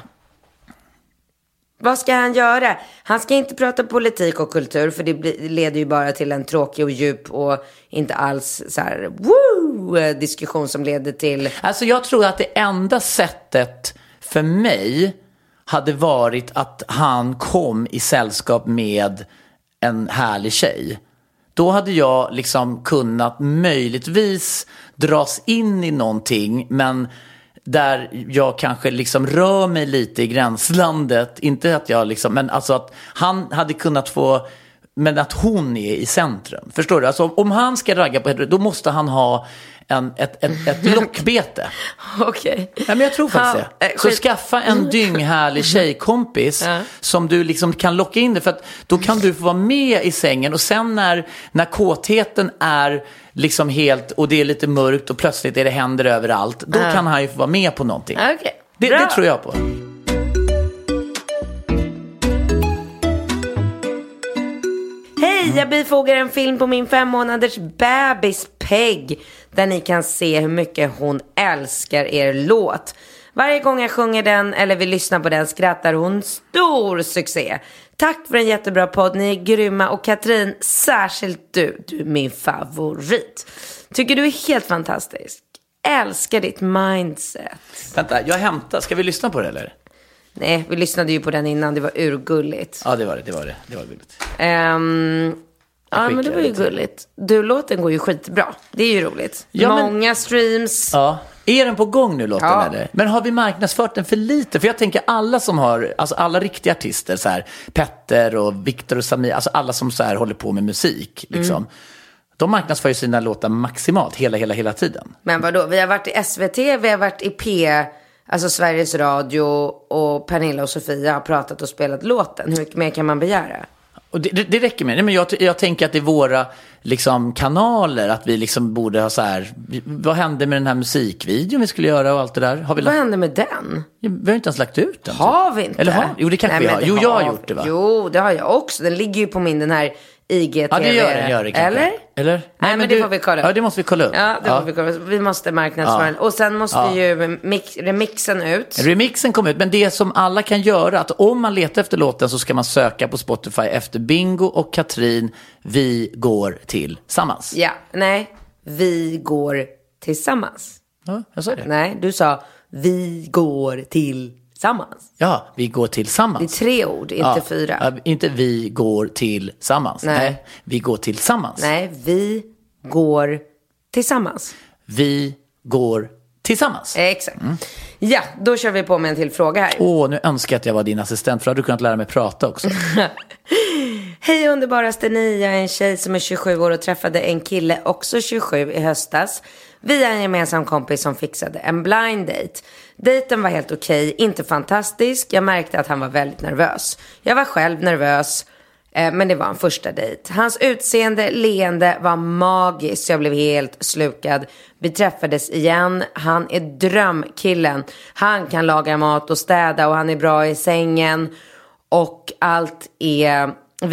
Vad ska han göra? Han ska inte prata politik och kultur, för det leder ju bara till en tråkig och djup och inte alls så här diskussion som leder till... Alltså jag tror att det enda sättet för mig hade varit att han kom i sällskap med en härlig tjej. Då hade jag liksom kunnat möjligtvis dras in i någonting, men där jag kanske liksom rör mig lite i gränslandet. Inte att jag liksom, men alltså att han hade kunnat få, men att hon är i centrum. Förstår du? Alltså om han ska ragga på då måste han ha ett lockbete. Okej. Ja, men jag tror faktiskt det. Så skaffa en dynghärlig tjejkompis som du liksom kan locka in det, för att då kan du få vara med i sängen, och sen när kåtheten är liksom helt, och det är lite mörkt och plötsligt är det händer överallt, då kan han ju få vara med på någonting. Okay. Det tror jag på. Hej, jag bifogar en film på min 5 månaders bebis Peg, där ni kan se hur mycket hon älskar er låt. Varje gång jag sjunger den eller vill lyssna på den skrattar hon stor succé. Tack för en jättebra podd, ni är grymma, och Katrin, särskilt du är min favorit. Tycker du är helt fantastisk. Älskar ditt mindset. Vänta, jag hämtar, ska vi lyssna på det eller? Nej, vi lyssnade ju på den innan, det var urgulligt. Ja, det var gulligt. Ja, men det var ju gulligt. Låten går ju skitbra. Det är ju roligt. Ja, många streams. Ja. Är den på gång nu, låten eller? Men har vi marknadsfört den för lite? För jag tänker alla som har, alltså alla riktiga artister så här, Petter och Viktor och Samir, alltså alla som så här håller på med musik liksom. De marknadsför ju sina låtar maximalt hela tiden. Men vadå? Vi har varit i SVT, vi har varit i P, alltså Sveriges Radio, och Pernilla och Sofia har pratat och spelat låten. Hur mycket mer kan man begära? Och det räcker med. Nej, men jag tänker att det är våra liksom, kanaler, att vi liksom borde ha så här, vad hände med den här musikvideon vi skulle göra och allt det där? Vad hände med den? Vi har inte ens lagt ut den. Har vi inte? Eller har? Jo, det kanske vi har. Jo, jag har gjort det, va? Jo, det har jag också. Den ligger ju på den här IGTV. Ja, det gör det kanske. Eller? Nej, men det får vi kolla upp. Ja, det måste vi kolla upp. Ja, det får vi kolla upp. Vi måste marknadsföra den. Och sen måste ju remixen ut. Remixen kom ut, men det som alla kan göra, att om man letar efter låten så ska man söka på Spotify efter Bingo och Katrin, Vi går tillsammans. Ja, nej. Vi går tillsammans. Ja, jag sa det. Nej, du sa Vi går tillsammans. Ja, vi går tillsammans. Det är 3 ord, inte 4. Inte vi går tillsammans. Nej, vi går tillsammans. Nej, vi går tillsammans. Vi går tillsammans. Exakt. Ja, då kör vi på med en till fråga här. Nu önskar jag att jag var din assistent, för då hade du kunnat lära mig prata också. Hej underbaraste ni, jag är en tjej som är 27 år och träffade en kille också 27 i höstas. Vi är en gemensam kompis som fixade en blind date. Dejten var helt okej, inte fantastisk. Jag märkte att han var väldigt nervös. Jag var själv nervös, men det var en första dejt. Hans utseende, leende var magiskt. Jag blev helt slukad. Vi träffades igen. Han är drömkillen. Han kan laga mat och städa och han är bra i sängen. Och allt är,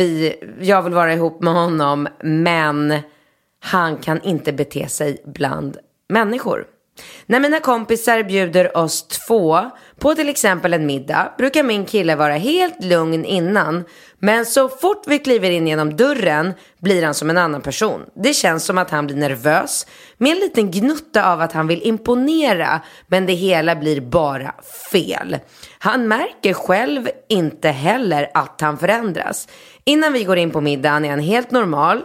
jag vill vara ihop med honom, men han kan inte bete sig bland människor. När mina kompisar bjuder oss 2 på till exempel en middag brukar min kille vara helt lugn innan. Men så fort vi kliver in genom dörren blir han som en annan person. Det känns som att han blir nervös med en liten gnutta av att han vill imponera, men det hela blir bara fel. Han märker själv inte heller att han förändras. Innan vi går in på middagen är han helt normal,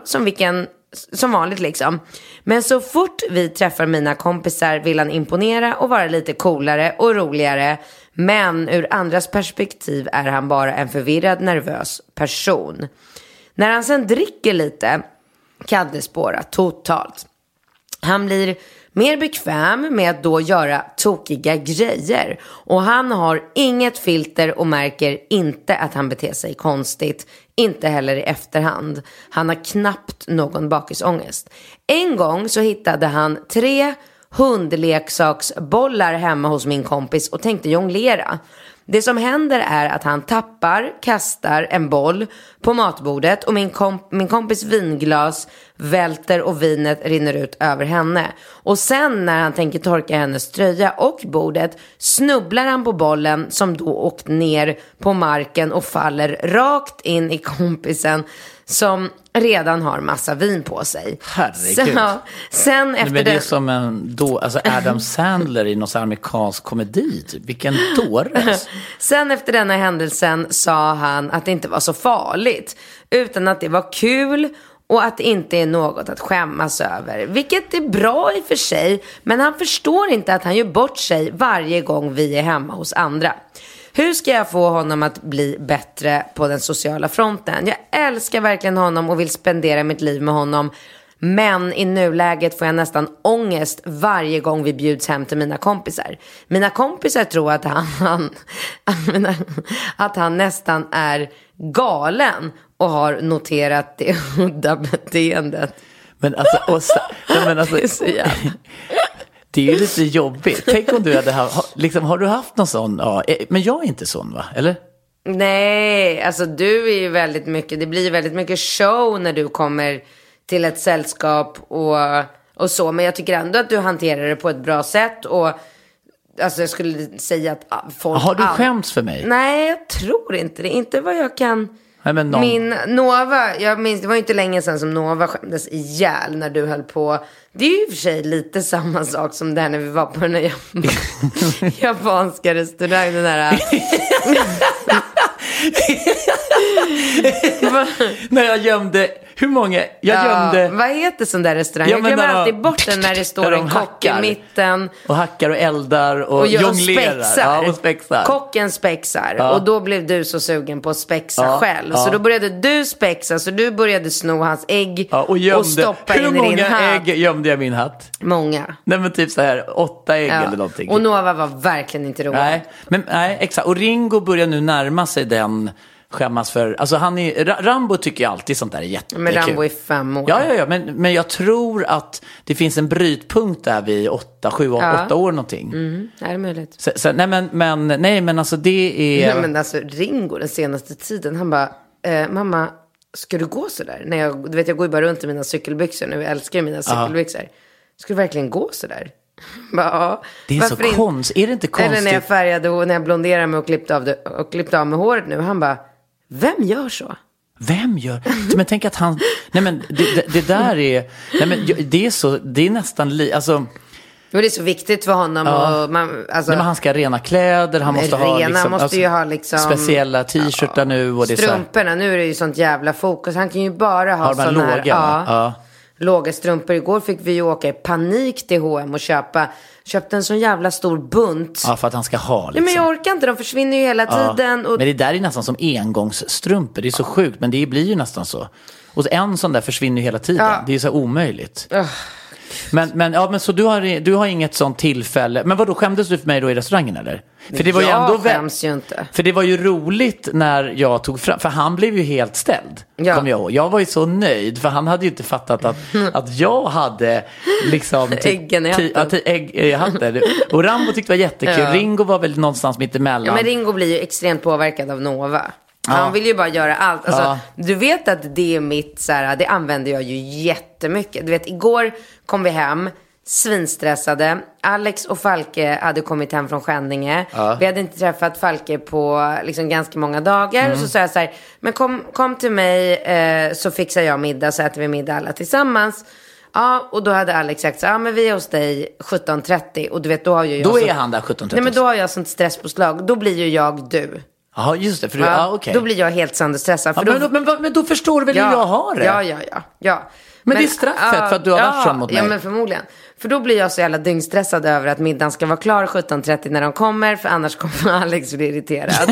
som vanligt liksom. Men så fort vi träffar mina kompisar vill han imponera och vara lite coolare och roligare. Men ur andras perspektiv är han bara en förvirrad, nervös person. När han sen dricker lite kan det spåra totalt. Han blir mer bekväm med att då göra tokiga grejer. Och han har inget filter och märker inte att han beter sig konstigt. Inte heller i efterhand. Han har knappt någon bakisångest. En gång så hittade han 3 hundleksaksbollar hemma hos min kompis och tänkte jonglera. Det som händer är att han kastar en boll på matbordet och min kompis vinglas välter och vinet rinner ut över henne. Och sen när han tänker torka hennes tröja och bordet snubblar han på bollen som då åkt ner på marken och faller rakt in i kompisen som redan har massa vin på sig. Herregud. Sen efter men det är som Adam Sandler i någon amerikansk komedi typ. Vilken dåre. Sen efter denna händelsen sa han att det inte var så farligt, utan att det var kul och att det inte är något att skämmas över. Vilket är bra i och för sig, men han förstår inte att han gör bort sig varje gång vi är hemma hos andra. Hur ska jag få honom att bli bättre på den sociala fronten? Jag älskar verkligen honom och vill spendera mitt liv med honom. Men i nuläget får jag nästan ångest varje gång vi bjuds hem till mina kompisar. Mina kompisar tror att han nästan är galen och har noterat det udda beteendet. Men alltså, det är så jävla... Det är ju lite jobbigt. Tänk om du hade har du haft någon sån? Ja, men jag är inte sån, va? Eller? Nej, alltså du är ju väldigt mycket... Det blir väldigt mycket show när du kommer till ett sällskap och så. Men jag tycker ändå att du hanterar det på ett bra sätt. Och alltså jag skulle säga att folk... Har du skämts för mig? Nej, jag tror inte det. Inte vad jag kan... Nej, men min Nova, jag minns, det var ju inte länge sedan som Nova skämdes ihjäl när du höll på. Det är ju i och för sig lite samma sak som det här när vi var på den här japanska restaurangen. Den här... När jag gömde... Hur många? Jag gömde... Vad heter sån där restaurang? Jag glömmer alltid bort den när det står en kock i mitten. Och hackar och eldar och jonglerar. Och spexar. Kocken spexar. Och då blev du så sugen på att spexa själv. Så då började du spexa. Så du började sno hans ägg och stoppa in i din hatt. Hur många ägg gömde jag i min hatt? Många. Nej, men typ så här 8 ägg eller någonting. Och Nova var verkligen inte rolig. Nej, exakt. Och Ringo börjar nu närma sig den... skämmas för, alltså Rambo tycker jag alltid sånt där är jättekul. Men Rambo är 5 år. Ja, men jag tror att det finns en brytpunkt där vid 8 år någonting. Det är möjligt. Nej men alltså det är... Nej men alltså Ringo den senaste tiden, han bara, mamma, ska du gå så där? Jag går ju bara runt i mina cykelbyxor nu, jag älskar mina cykelbyxor. Ska du verkligen gå så där? Ja. Det är så konstigt, är det inte konstigt? Eller när jag färgade och när jag blonderade mig och klippte av med håret nu, han bara, vem gör så? Vem gör? Men tänk att han... Nej men det där är... Nej men det är så... Det är nästan... Alltså... Och det är så viktigt för honom. Ja. Och man, alltså, nej, men han ska ha rena kläder. Han måste ha liksom, måste ju ha liksom speciella t-shirtar nu. Och det strumporna, nu är det ju sånt jävla fokus. Han kan ju bara ha såna här... låga strumpor. Igår fick vi ju åka i panik till H&M och köpte en sån jävla stor bunt. Ja, för att han ska ha liksom. Nej, men jag orkar inte, de försvinner ju hela tiden. Och... Men det där är nästan som engångsstrumpor. Det är så sjukt, men det blir ju nästan så. Och en sån där försvinner ju hela tiden. Det är så omöjligt. Men så du har inget sånt tillfälle. Men vadå, skämdes du för mig då i restaurangen eller? För det var ju ändå skäms ju inte. För det var ju roligt när jag tog fram, för han blev ju helt ställd. Kom jag ihåg. Jag var ju så nöjd, för han hade ju inte fattat att jag hade liksom äggen i hatten. Ägg i hatten. Och Rambo tyckte det var jättekul. Ringo var väl någonstans mitt emellan. Ja, men Ringo blir ju extremt påverkad av Nova. Han vill ju bara göra allt. Alltså, du vet att det är mitt, så här, det använder jag ju jättemycket. Du vet, igår kom vi hem, svinstressade. Alex och Falke hade kommit hem från Skänninge. Vi hade inte träffat Falke på liksom ganska många dagar. Så sa jag så här, men kom till mig så fixar jag middag, så äter vi middag alla tillsammans. Ja, och då hade Alex sagt så här, men vi är hos dig 17.30. Och du vet, då har ju jag då är han där 17.30. Nej, men då har jag sånt stresspåslag. Då blir ju jag du. Ja, just det. För du, okay. Då blir jag helt sönderstressad. För men då förstår du väl hur jag har det? Ja. Men det är straffet för att du har varit sån mot mig. Ja, men förmodligen. För då blir jag så jävla dyngstressad över att middagen ska vara klar 17.30 när de kommer. För annars kommer Alex bli irriterad.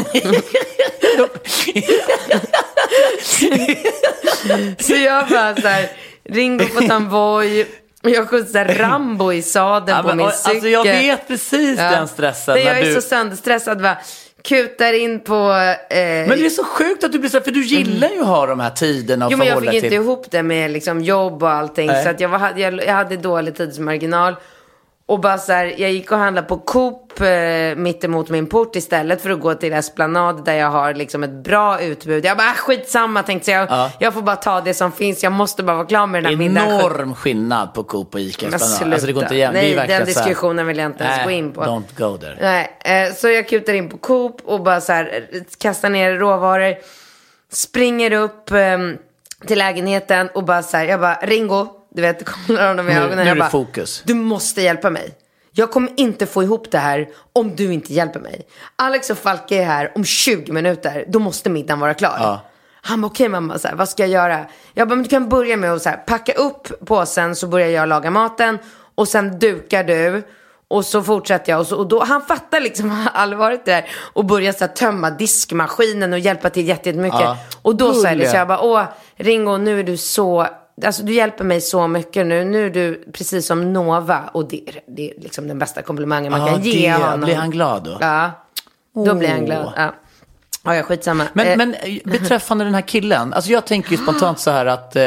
Så jag bara så här, Ringo får ta en Voj. Jag skjutsar Rambo i sadeln på min cykel. Alltså jag vet precis den stressen. Jag är så sönderstressad, va? Kutar in på... Men det är så sjukt att du blir så, för du gillar ju att ha de här tiderna. Jo, men jag fick inte ihop det med liksom jobb och allting. Så att jag hade dålig tidsmarginal. Och bara så här, jag gick och handlade på Coop mittemot min port istället för att gå till Esplanad där jag har liksom ett bra utbud. Jag bara, skitsamma, tänkte jag. Jag får bara ta det som finns. Jag måste bara vara klar med den här middagen. Enorm skillnad på Coop och Ica Esplanad. Alltså det går inte igen. Nej, den diskussionen vill jag inte ens gå in på. Don't go there. Nej, så jag kutar in på Coop och bara så här, kastar ner råvaror. Springer upp till lägenheten och bara så här, jag bara, Ringo. Du vet, kollar honom i ögonen. Nu är det bara, fokus. Du måste hjälpa mig. Jag kommer inte få ihop det här om du inte hjälper mig. Alex och Falke är här om 20 minuter. Då måste middagen vara klar. Han bara, okej mamma, så här, vad ska jag göra? Jag bara, men du kan börja med att så här, packa upp påsen, så börjar jag laga maten. Och sen dukar du. Och så fortsätter jag. Och då, han fattar liksom allvaret där. Och börjar så här, tömma diskmaskinen och hjälpa till jättemycket. Och då sa jag det, så jag bara, Ringo, nu är du så... Alltså du hjälper mig så mycket nu. Nu är du precis som Nova. Och det är liksom den bästa komplimangen man kan ge honom. Blir han glad då? Ja, då blir han glad. Ja, skitsamma. Men beträffande den här killen. Alltså jag tänker ju spontant så här att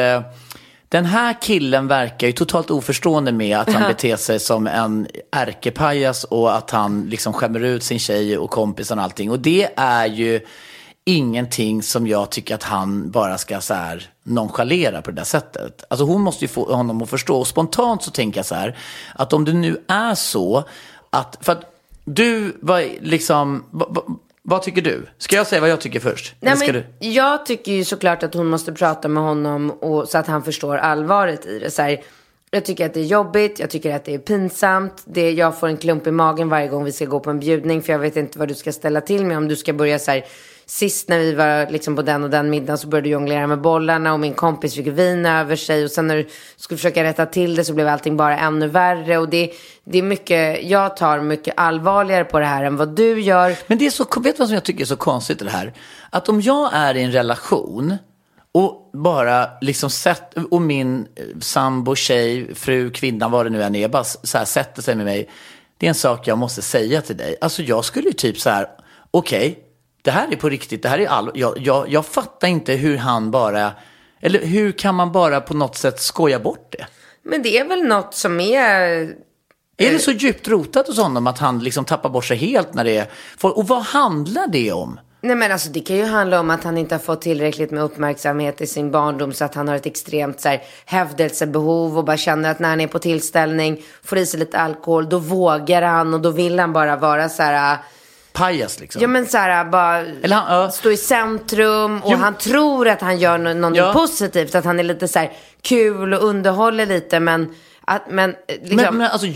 den här killen verkar ju totalt oförstående med att han beter sig som en ärkepajas. Och att han liksom skämmer ut sin tjej och kompisen och allting. Och det är ju... ingenting som jag tycker att han bara ska så här nonchalera på det där sättet. Alltså hon måste ju få honom att förstå. Och spontant så tänker jag så här, att om det nu är så att, för att du var liksom, vad tycker du? Ska jag säga vad jag tycker först? Nej, men jag tycker ju såklart att hon måste prata med honom och, så att han förstår allvaret i det. Så här, jag tycker att det är jobbigt, jag tycker att det är pinsamt. Jag får en klump i magen varje gång vi ska gå på en bjudning. För jag vet inte vad du ska ställa till med. Om du ska börja så här... Sist när vi var liksom på den och den middagen så började du jonglera med bollarna och min kompis fick vin över sig. Och sen när du skulle försöka rätta till det så blev allting bara ännu värre. Och det är mycket, jag tar mycket allvarligare på det här än vad du gör. Men det är så, vet du vad som jag tycker är så konstigt i det här? Att om jag är i en relation och bara liksom och min sambo, tjej, fru, kvinna, vad det nu än är, bara så här sätter sig med mig. Det är en sak jag måste säga till dig. Alltså jag skulle ju typ så här, okej. Det här är på riktigt, det här är jag fattar inte hur han bara, eller hur kan man bara på något sätt skoja bort det? Men det är väl något som är... Är det så djupt rotat hos honom att han liksom tappar bort sig helt när det är... Och vad handlar det om? Nej, men alltså det kan ju handla om att han inte har fått tillräckligt med uppmärksamhet i sin barndom, så att han har ett extremt så här, hävdelsebehov och bara känner att när han är på tillställning, får i sig lite alkohol, då vågar han och då vill han bara vara så här... pajas liksom. Ja, men så här, bara stå i centrum och han tror att han gör något positivt, att han är lite så här kul och underhåller lite, men liksom... men alltså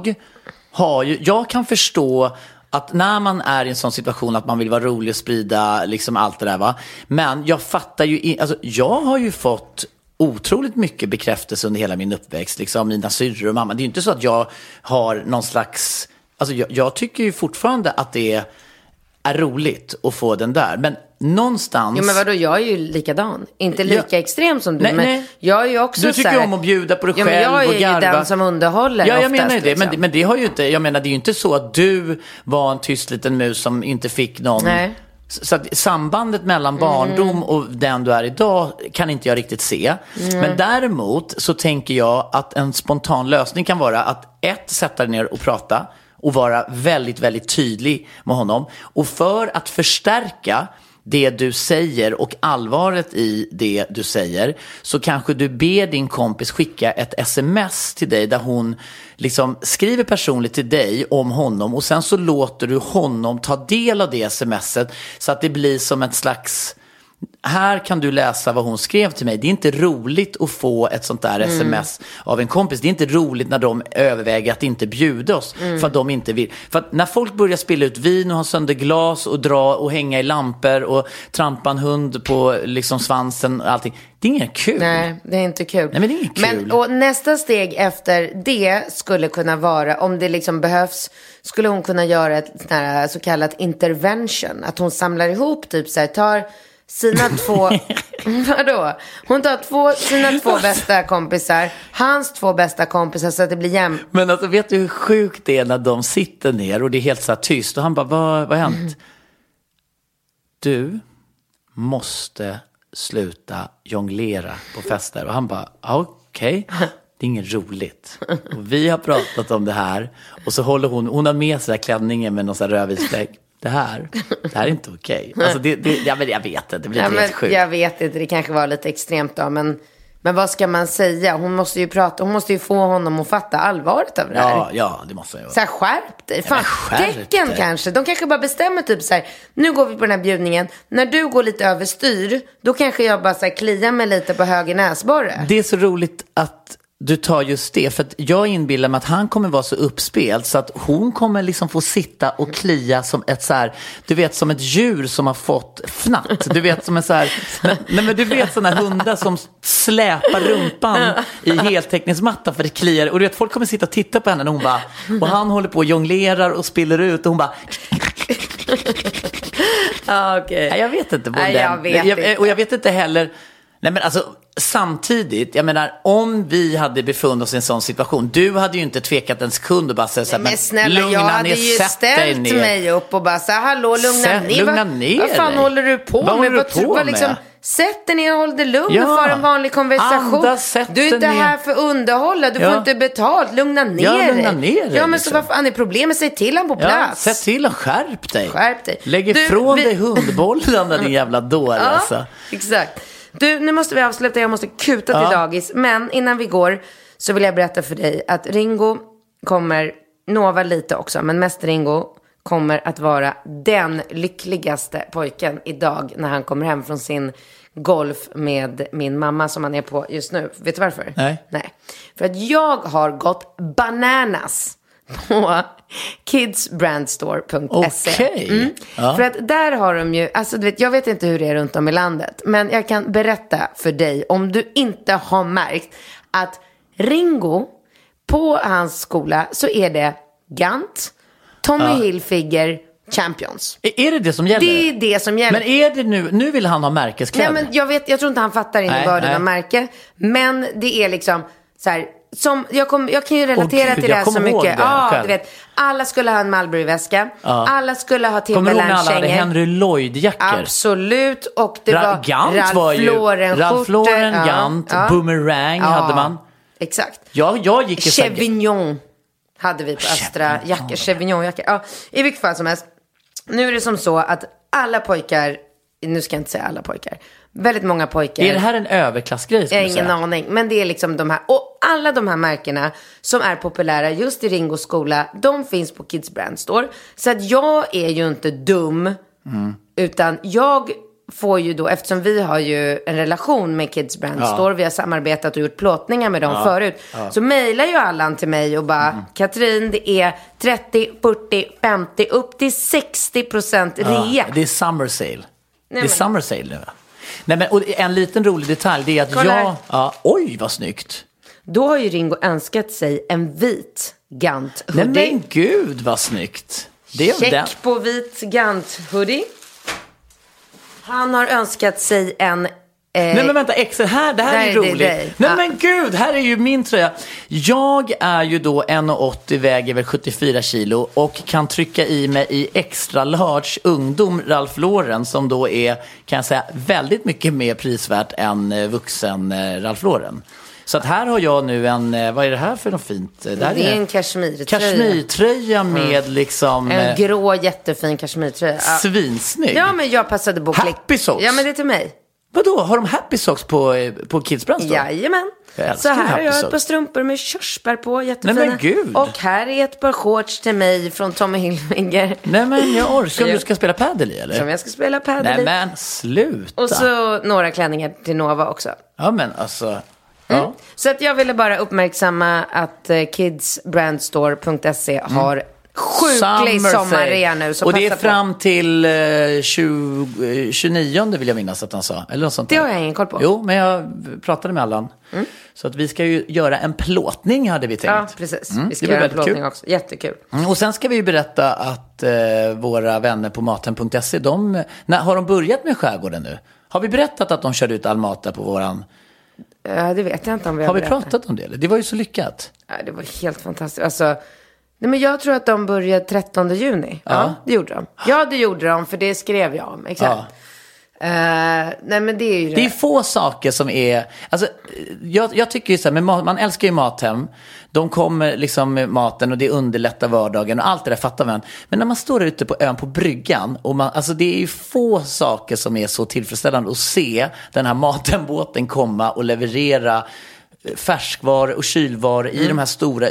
jag kan förstå att när man är i en sån situation att man vill vara rolig och sprida liksom allt det där, va? Men jag fattar ju alltså jag har ju fått otroligt mycket bekräftelse under hela min uppväxt, liksom mina syrror och mamma. Det är ju inte så att jag har någon slags... Alltså jag tycker ju fortfarande att det är roligt att få den där. Men någonstans... Jo, men vadå, jag är ju likadan. Inte lika extrem som du. Nej, men jag är ju också du tycker om att bjuda på dig själv och garva. Jag är ju den som underhåller oftast. Jag menar ju det. Liksom. Men det har ju inte... Jag menar, det är ju inte så att du var en tyst liten mus som inte fick någon... Nej. Så att sambandet mellan barndom och den du är idag kan inte jag riktigt se. Men däremot så tänker jag att en spontan lösning kan vara att sätta dig ner och prata och vara väldigt, väldigt tydlig med honom. Och för att förstärka det du säger och allvaret i det du säger, så kanske du ber din kompis skicka ett sms till dig där hon liksom skriver personligt till dig om honom, och sen så låter du honom ta del av det smset så att det blir som ett slags, här kan du läsa vad hon skrev till mig. Det är inte roligt att få ett sånt där sms av en kompis. Det är inte roligt när de överväger att inte bjuda oss för att de inte vill. För att när folk börjar spilla ut vin och ha sönder glas och dra och hänga i lampor och trampa en hund på liksom svansen och allting, det är inget kul. Nej, det är inte kul. Nej, men det är inget kul. Men, och nästa steg efter det skulle kunna vara, om det liksom behövs, skulle hon kunna göra ett sån här så kallat intervention. Att hon samlar ihop, typ så här, tar sina två, vadå? Hon tar sina två bästa kompisar, hans två bästa kompisar, så att det blir jämnt. Men alltså, vet du hur sjukt det är när de sitter ner och det är helt så här tyst och han bara, vad har hänt? Du måste sluta jonglera på fester. Och han bara, okej. Det är inget roligt. Och vi har pratat om det här. Och så håller hon har med sig klänningen med någon sån här rödvinsfläck. Det här är inte okej. Alltså jag vet inte, det blir helt sjukt. Jag vet inte, det kanske var lite extremt då, men vad ska man säga? Hon måste ju få honom att fatta allvaret av det här. Ja, det måste jag göra. Så här, skärp dig. Fan, tecken kanske. De kanske bara bestämmer typ så här, nu går vi på den här bjudningen. När du går lite överstyr, då kanske jag bara så här, kliar mig lite på höger näsborre. Det är så roligt att du tar just det, för att jag inbillar mig att han kommer vara så uppspelt så att hon kommer liksom få sitta och klia som ett så här, du vet, som ett djur som har fått fnatt. Du vet, som en så här, nej men du vet sådana hundar som släpar rumpan i heltäckningsmatta för det kliar. Och du vet, folk kommer sitta och titta på henne när hon bara, och han håller på och jonglerar och spiller ut och hon bara okej. Nej, jag vet inte på den. Och jag vet inte heller. Nej, men alltså, samtidigt, jag menar, om vi hade befunnit oss i en sån situation, du hade ju inte tvekat en sekund och bara säga såhär, men snälla, jag hade ju ställt mig upp och bara så här, hallå, lugna ner. Vad fan håller du på med? Liksom, sätt dig ner och håll dig lugn och för en vanlig konversation. Du är inte här för underhålla, du får inte betalt, lugna ner dig. Ja, men liksom. Så vad fan är problemet? Säg till han på plats. Sätt till och skärp dig. Lägg ifrån dig hundbollarna, din jävla dår. Ja, alltså. Exakt. Du, nu måste vi avsluta, jag måste kuta till dagis. Men innan vi går så vill jag berätta för dig att Ringo kommer, Nova lite också, men mest Ringo kommer att vara den lyckligaste pojken idag när han kommer hem från sin golf med min mamma som han är på just nu. Vet du varför? Nej. För att jag har gått bananas på kidsbrandstore.se. Okej. För att där har de ju, alltså du vet, jag vet inte hur det är runt om i landet, men jag kan berätta för dig, om du inte har märkt, att Ringo, på hans skola så är det Gant, Tommy Hilfiger, Champions. Är det som gäller? Det är det som gäller. Men är det nu vill han ha märkeskläder? Nej, men jag tror inte han fattar innebörden av märke, men det är liksom så här, som jag kan ju relatera till det här så mycket. Du vet, alla skulle ha en Mulberry-väska. Alla skulle ha Timberland-kängor. Kommer du ihåg när alla hade Henry Lloyd-jackor? Absolut. Och det var Gant Ralph Lauren, Gant, Boomerang hade man. Exakt. Jag gick i Chevignon hade vi på Astra jackor. Chevignon-jackor. Ja, i vilket fall som helst. Nu är det som så att alla pojkar, nu ska jag inte säga alla pojkar, väldigt många pojkar. Är det här en överklassgrej? Jag har ingen aning, men det är liksom de här. Och alla de här märkena som är populära just i Ringos skola, de finns på Kids Brand Store. Så att jag är ju inte dum, utan jag får ju då, eftersom vi har ju en relation med Kids Brand Store, vi har samarbetat och gjort plåtningar med dem förut, så mejlar ju Allan till mig och bara, Katrin, det är 30, 40, 50, upp till 60% rea. Det är summer sale. Det är summer sale nu. Nej, men och en liten rolig detalj, det är att oj vad snyggt. Då har ju Ringo önskat sig en vit Gant hoodie. Nej men gud vad snyggt. Det är check på vit Gant hoodie. Han har önskat sig en nej men vänta, Excel här, det här är roligt. Nej men gud, här är ju min tröja. Jag är ju då 1,80, väger väl 74 kilo och kan trycka i mig i extra large ungdom Ralph Lauren, som då är, kan jag säga, väldigt mycket mer prisvärt än vuxen Ralph Lauren. Så att här har jag nu en, vad är det här för något fint? Det är en kashmirtröja. Kashmirtröja med liksom... En grå jättefin kashmirtröja. Svinsnygg. Ja, men jag passade på Happy Socks. Ja, men det är till mig. Vadå? Har de Happy Socks på Kids Brand Store? Jajamän. Så här har jag ett par strumpor med körsbär på, jättefina. Nej men gud. Och här är ett par shorts till mig från Tommy Hilfiger. Nej men jag orkar. Du ska spela paddel i eller? Som jag ska spela paddel i. Nej men sluta. Och så några klänningar till Nova också. Ja men alltså... Ja. Så att jag ville bara uppmärksamma att kidsbrandstore.se har sjuklig sommarrea nu. Så och det är fram till 29 vill jag minnas att han sa. Eller något sånt där. Det har jag ingen koll på. Jo, men jag pratade med Allan. Så att vi ska ju göra en plåtning hade vi tänkt. Ja, precis. Vi ska göra en plåtning också. Jättekul. Och sen ska vi ju berätta att våra vänner på maten.se, har de börjat med skärgården nu? Har vi berättat att de körde ut all mat på våran... Ja, det vet jag inte om vi har vi pratat om det? Det var ju så lyckat. Ja, det var helt fantastiskt. Alltså, nej, men jag tror att de började 13 juni. Ja, det gjorde de. Ja, det gjorde de, för det skrev jag om. Exakt. Ja. Nej, men det är ju det är få saker som är... Alltså, jag tycker ju så här, men man älskar ju Mathem. De kommer liksom med maten och det underlättar vardagen och allt det där fattar man. Men när man står ute på ön på bryggan och alltså det är ju få saker som är så tillfredsställande att se den här Mathem-båten komma och leverera färskvaror och kylvaror i de här stora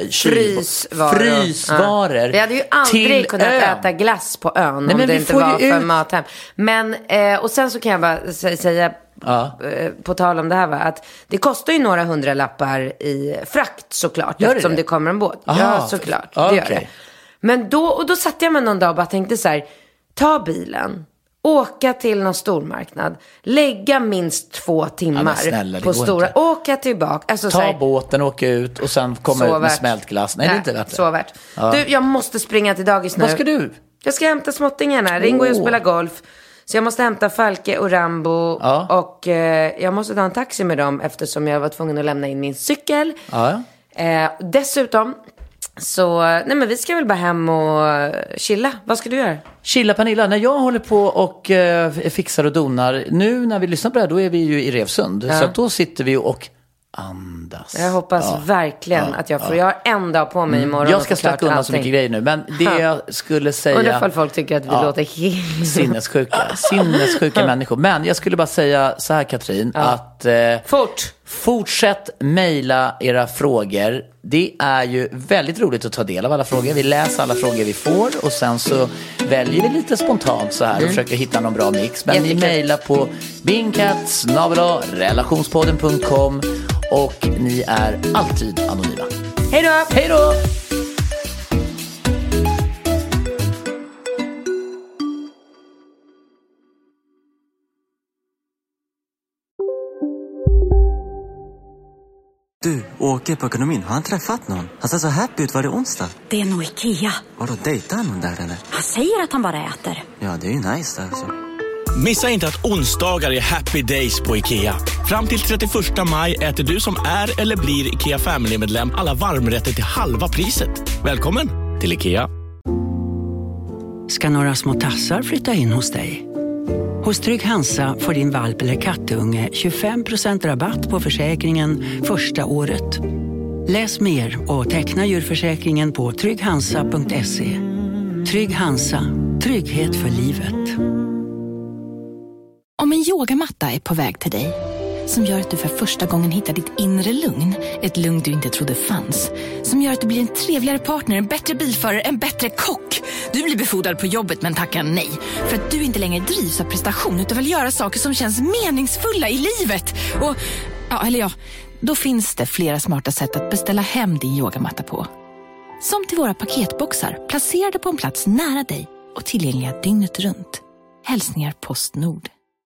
frysvaror. Ja. Vi hade ju aldrig kunnat äta glass på ön om det inte var för Mathem. Men, och sen så kan jag bara säga på tal om det här, va, att det kostar ju några 100-lappar i frakt såklart, eftersom det kommer en båt. Ja, såklart. Det gör det. Men då satt jag med någon dag och bara tänkte så här, ta bilen, åka till någon stormarknad, lägga minst 2 timmar på stora, åka tillbaka. Alltså, ta båten, åka ut och sen komma ut med smält glass. Nej, det är inte värt det. Så värt. Ja. Du, jag måste springa till dagis nu. Vad ska du? Jag ska hämta småttingarna. Ringo och jag spelar golf. Så jag måste hämta Falke och Rambo. Ja. Och jag måste ta en taxi med dem eftersom jag var tvungen att lämna in min cykel. Ja. Dessutom så, nej men vi ska väl bara hem och chilla. Vad ska du göra? Chilla, Pernilla. När jag håller på och fixar och donar. Nu när vi lyssnar på det här, då är vi ju i Revsund. Så att då sitter vi och andas. Jag hoppas verkligen att jag får. Jag har en dag på mig imorgon. Jag ska slacka undan så mycket grejer nu. Men det jag skulle säga... Undrar ifall folk tycker att vi låter helt... Sinnessjuka människor. Men jag skulle bara säga så här, Katrin. Att... Fortsätt mejla era frågor. Det är ju väldigt roligt att ta del av alla frågor. Vi läser alla frågor vi får. Och sen så väljer vi lite spontant så här och försöker hitta någon bra mix. Men ni mejlar på bingkat@relationspodden.com. Och ni är alltid anonyma. Hej då! Hej då! Du, Åke på ekonomin, har han träffat någon? Han ser så happy ut, var det onsdag? Det är nog Ikea. Vadå, dejtar han någon där eller? Han säger att han bara äter. Ja, det är ju nice alltså. Missa inte att onsdagar är happy days på Ikea. Fram till 31 maj äter du som är eller blir Ikea Family-medlem alla varmrätter till halva priset. Välkommen till Ikea. Ska några små tassar flytta in hos dig? Hos Trygg Hansa får din valp eller kattunge 25% rabatt på försäkringen första året. Läs mer och teckna djurförsäkringen på trygghansa.se. Trygg Hansa, trygghet för livet. Om en yogamatta är på väg till dig, som gör att du för första gången hittar ditt inre lugn, ett lugn du inte trodde fanns, som gör att du blir en trevligare partner, en bättre bilförare, en bättre kock. Du blir befordrad på jobbet men tackar nej, för att du inte längre drivs av prestation utan vill göra saker som känns meningsfulla i livet. Och, då finns det flera smarta sätt att beställa hem din yogamatta på. Som till våra paketboxar, placerade på en plats nära dig och tillgängliga dygnet runt. Hälsningar Postnord.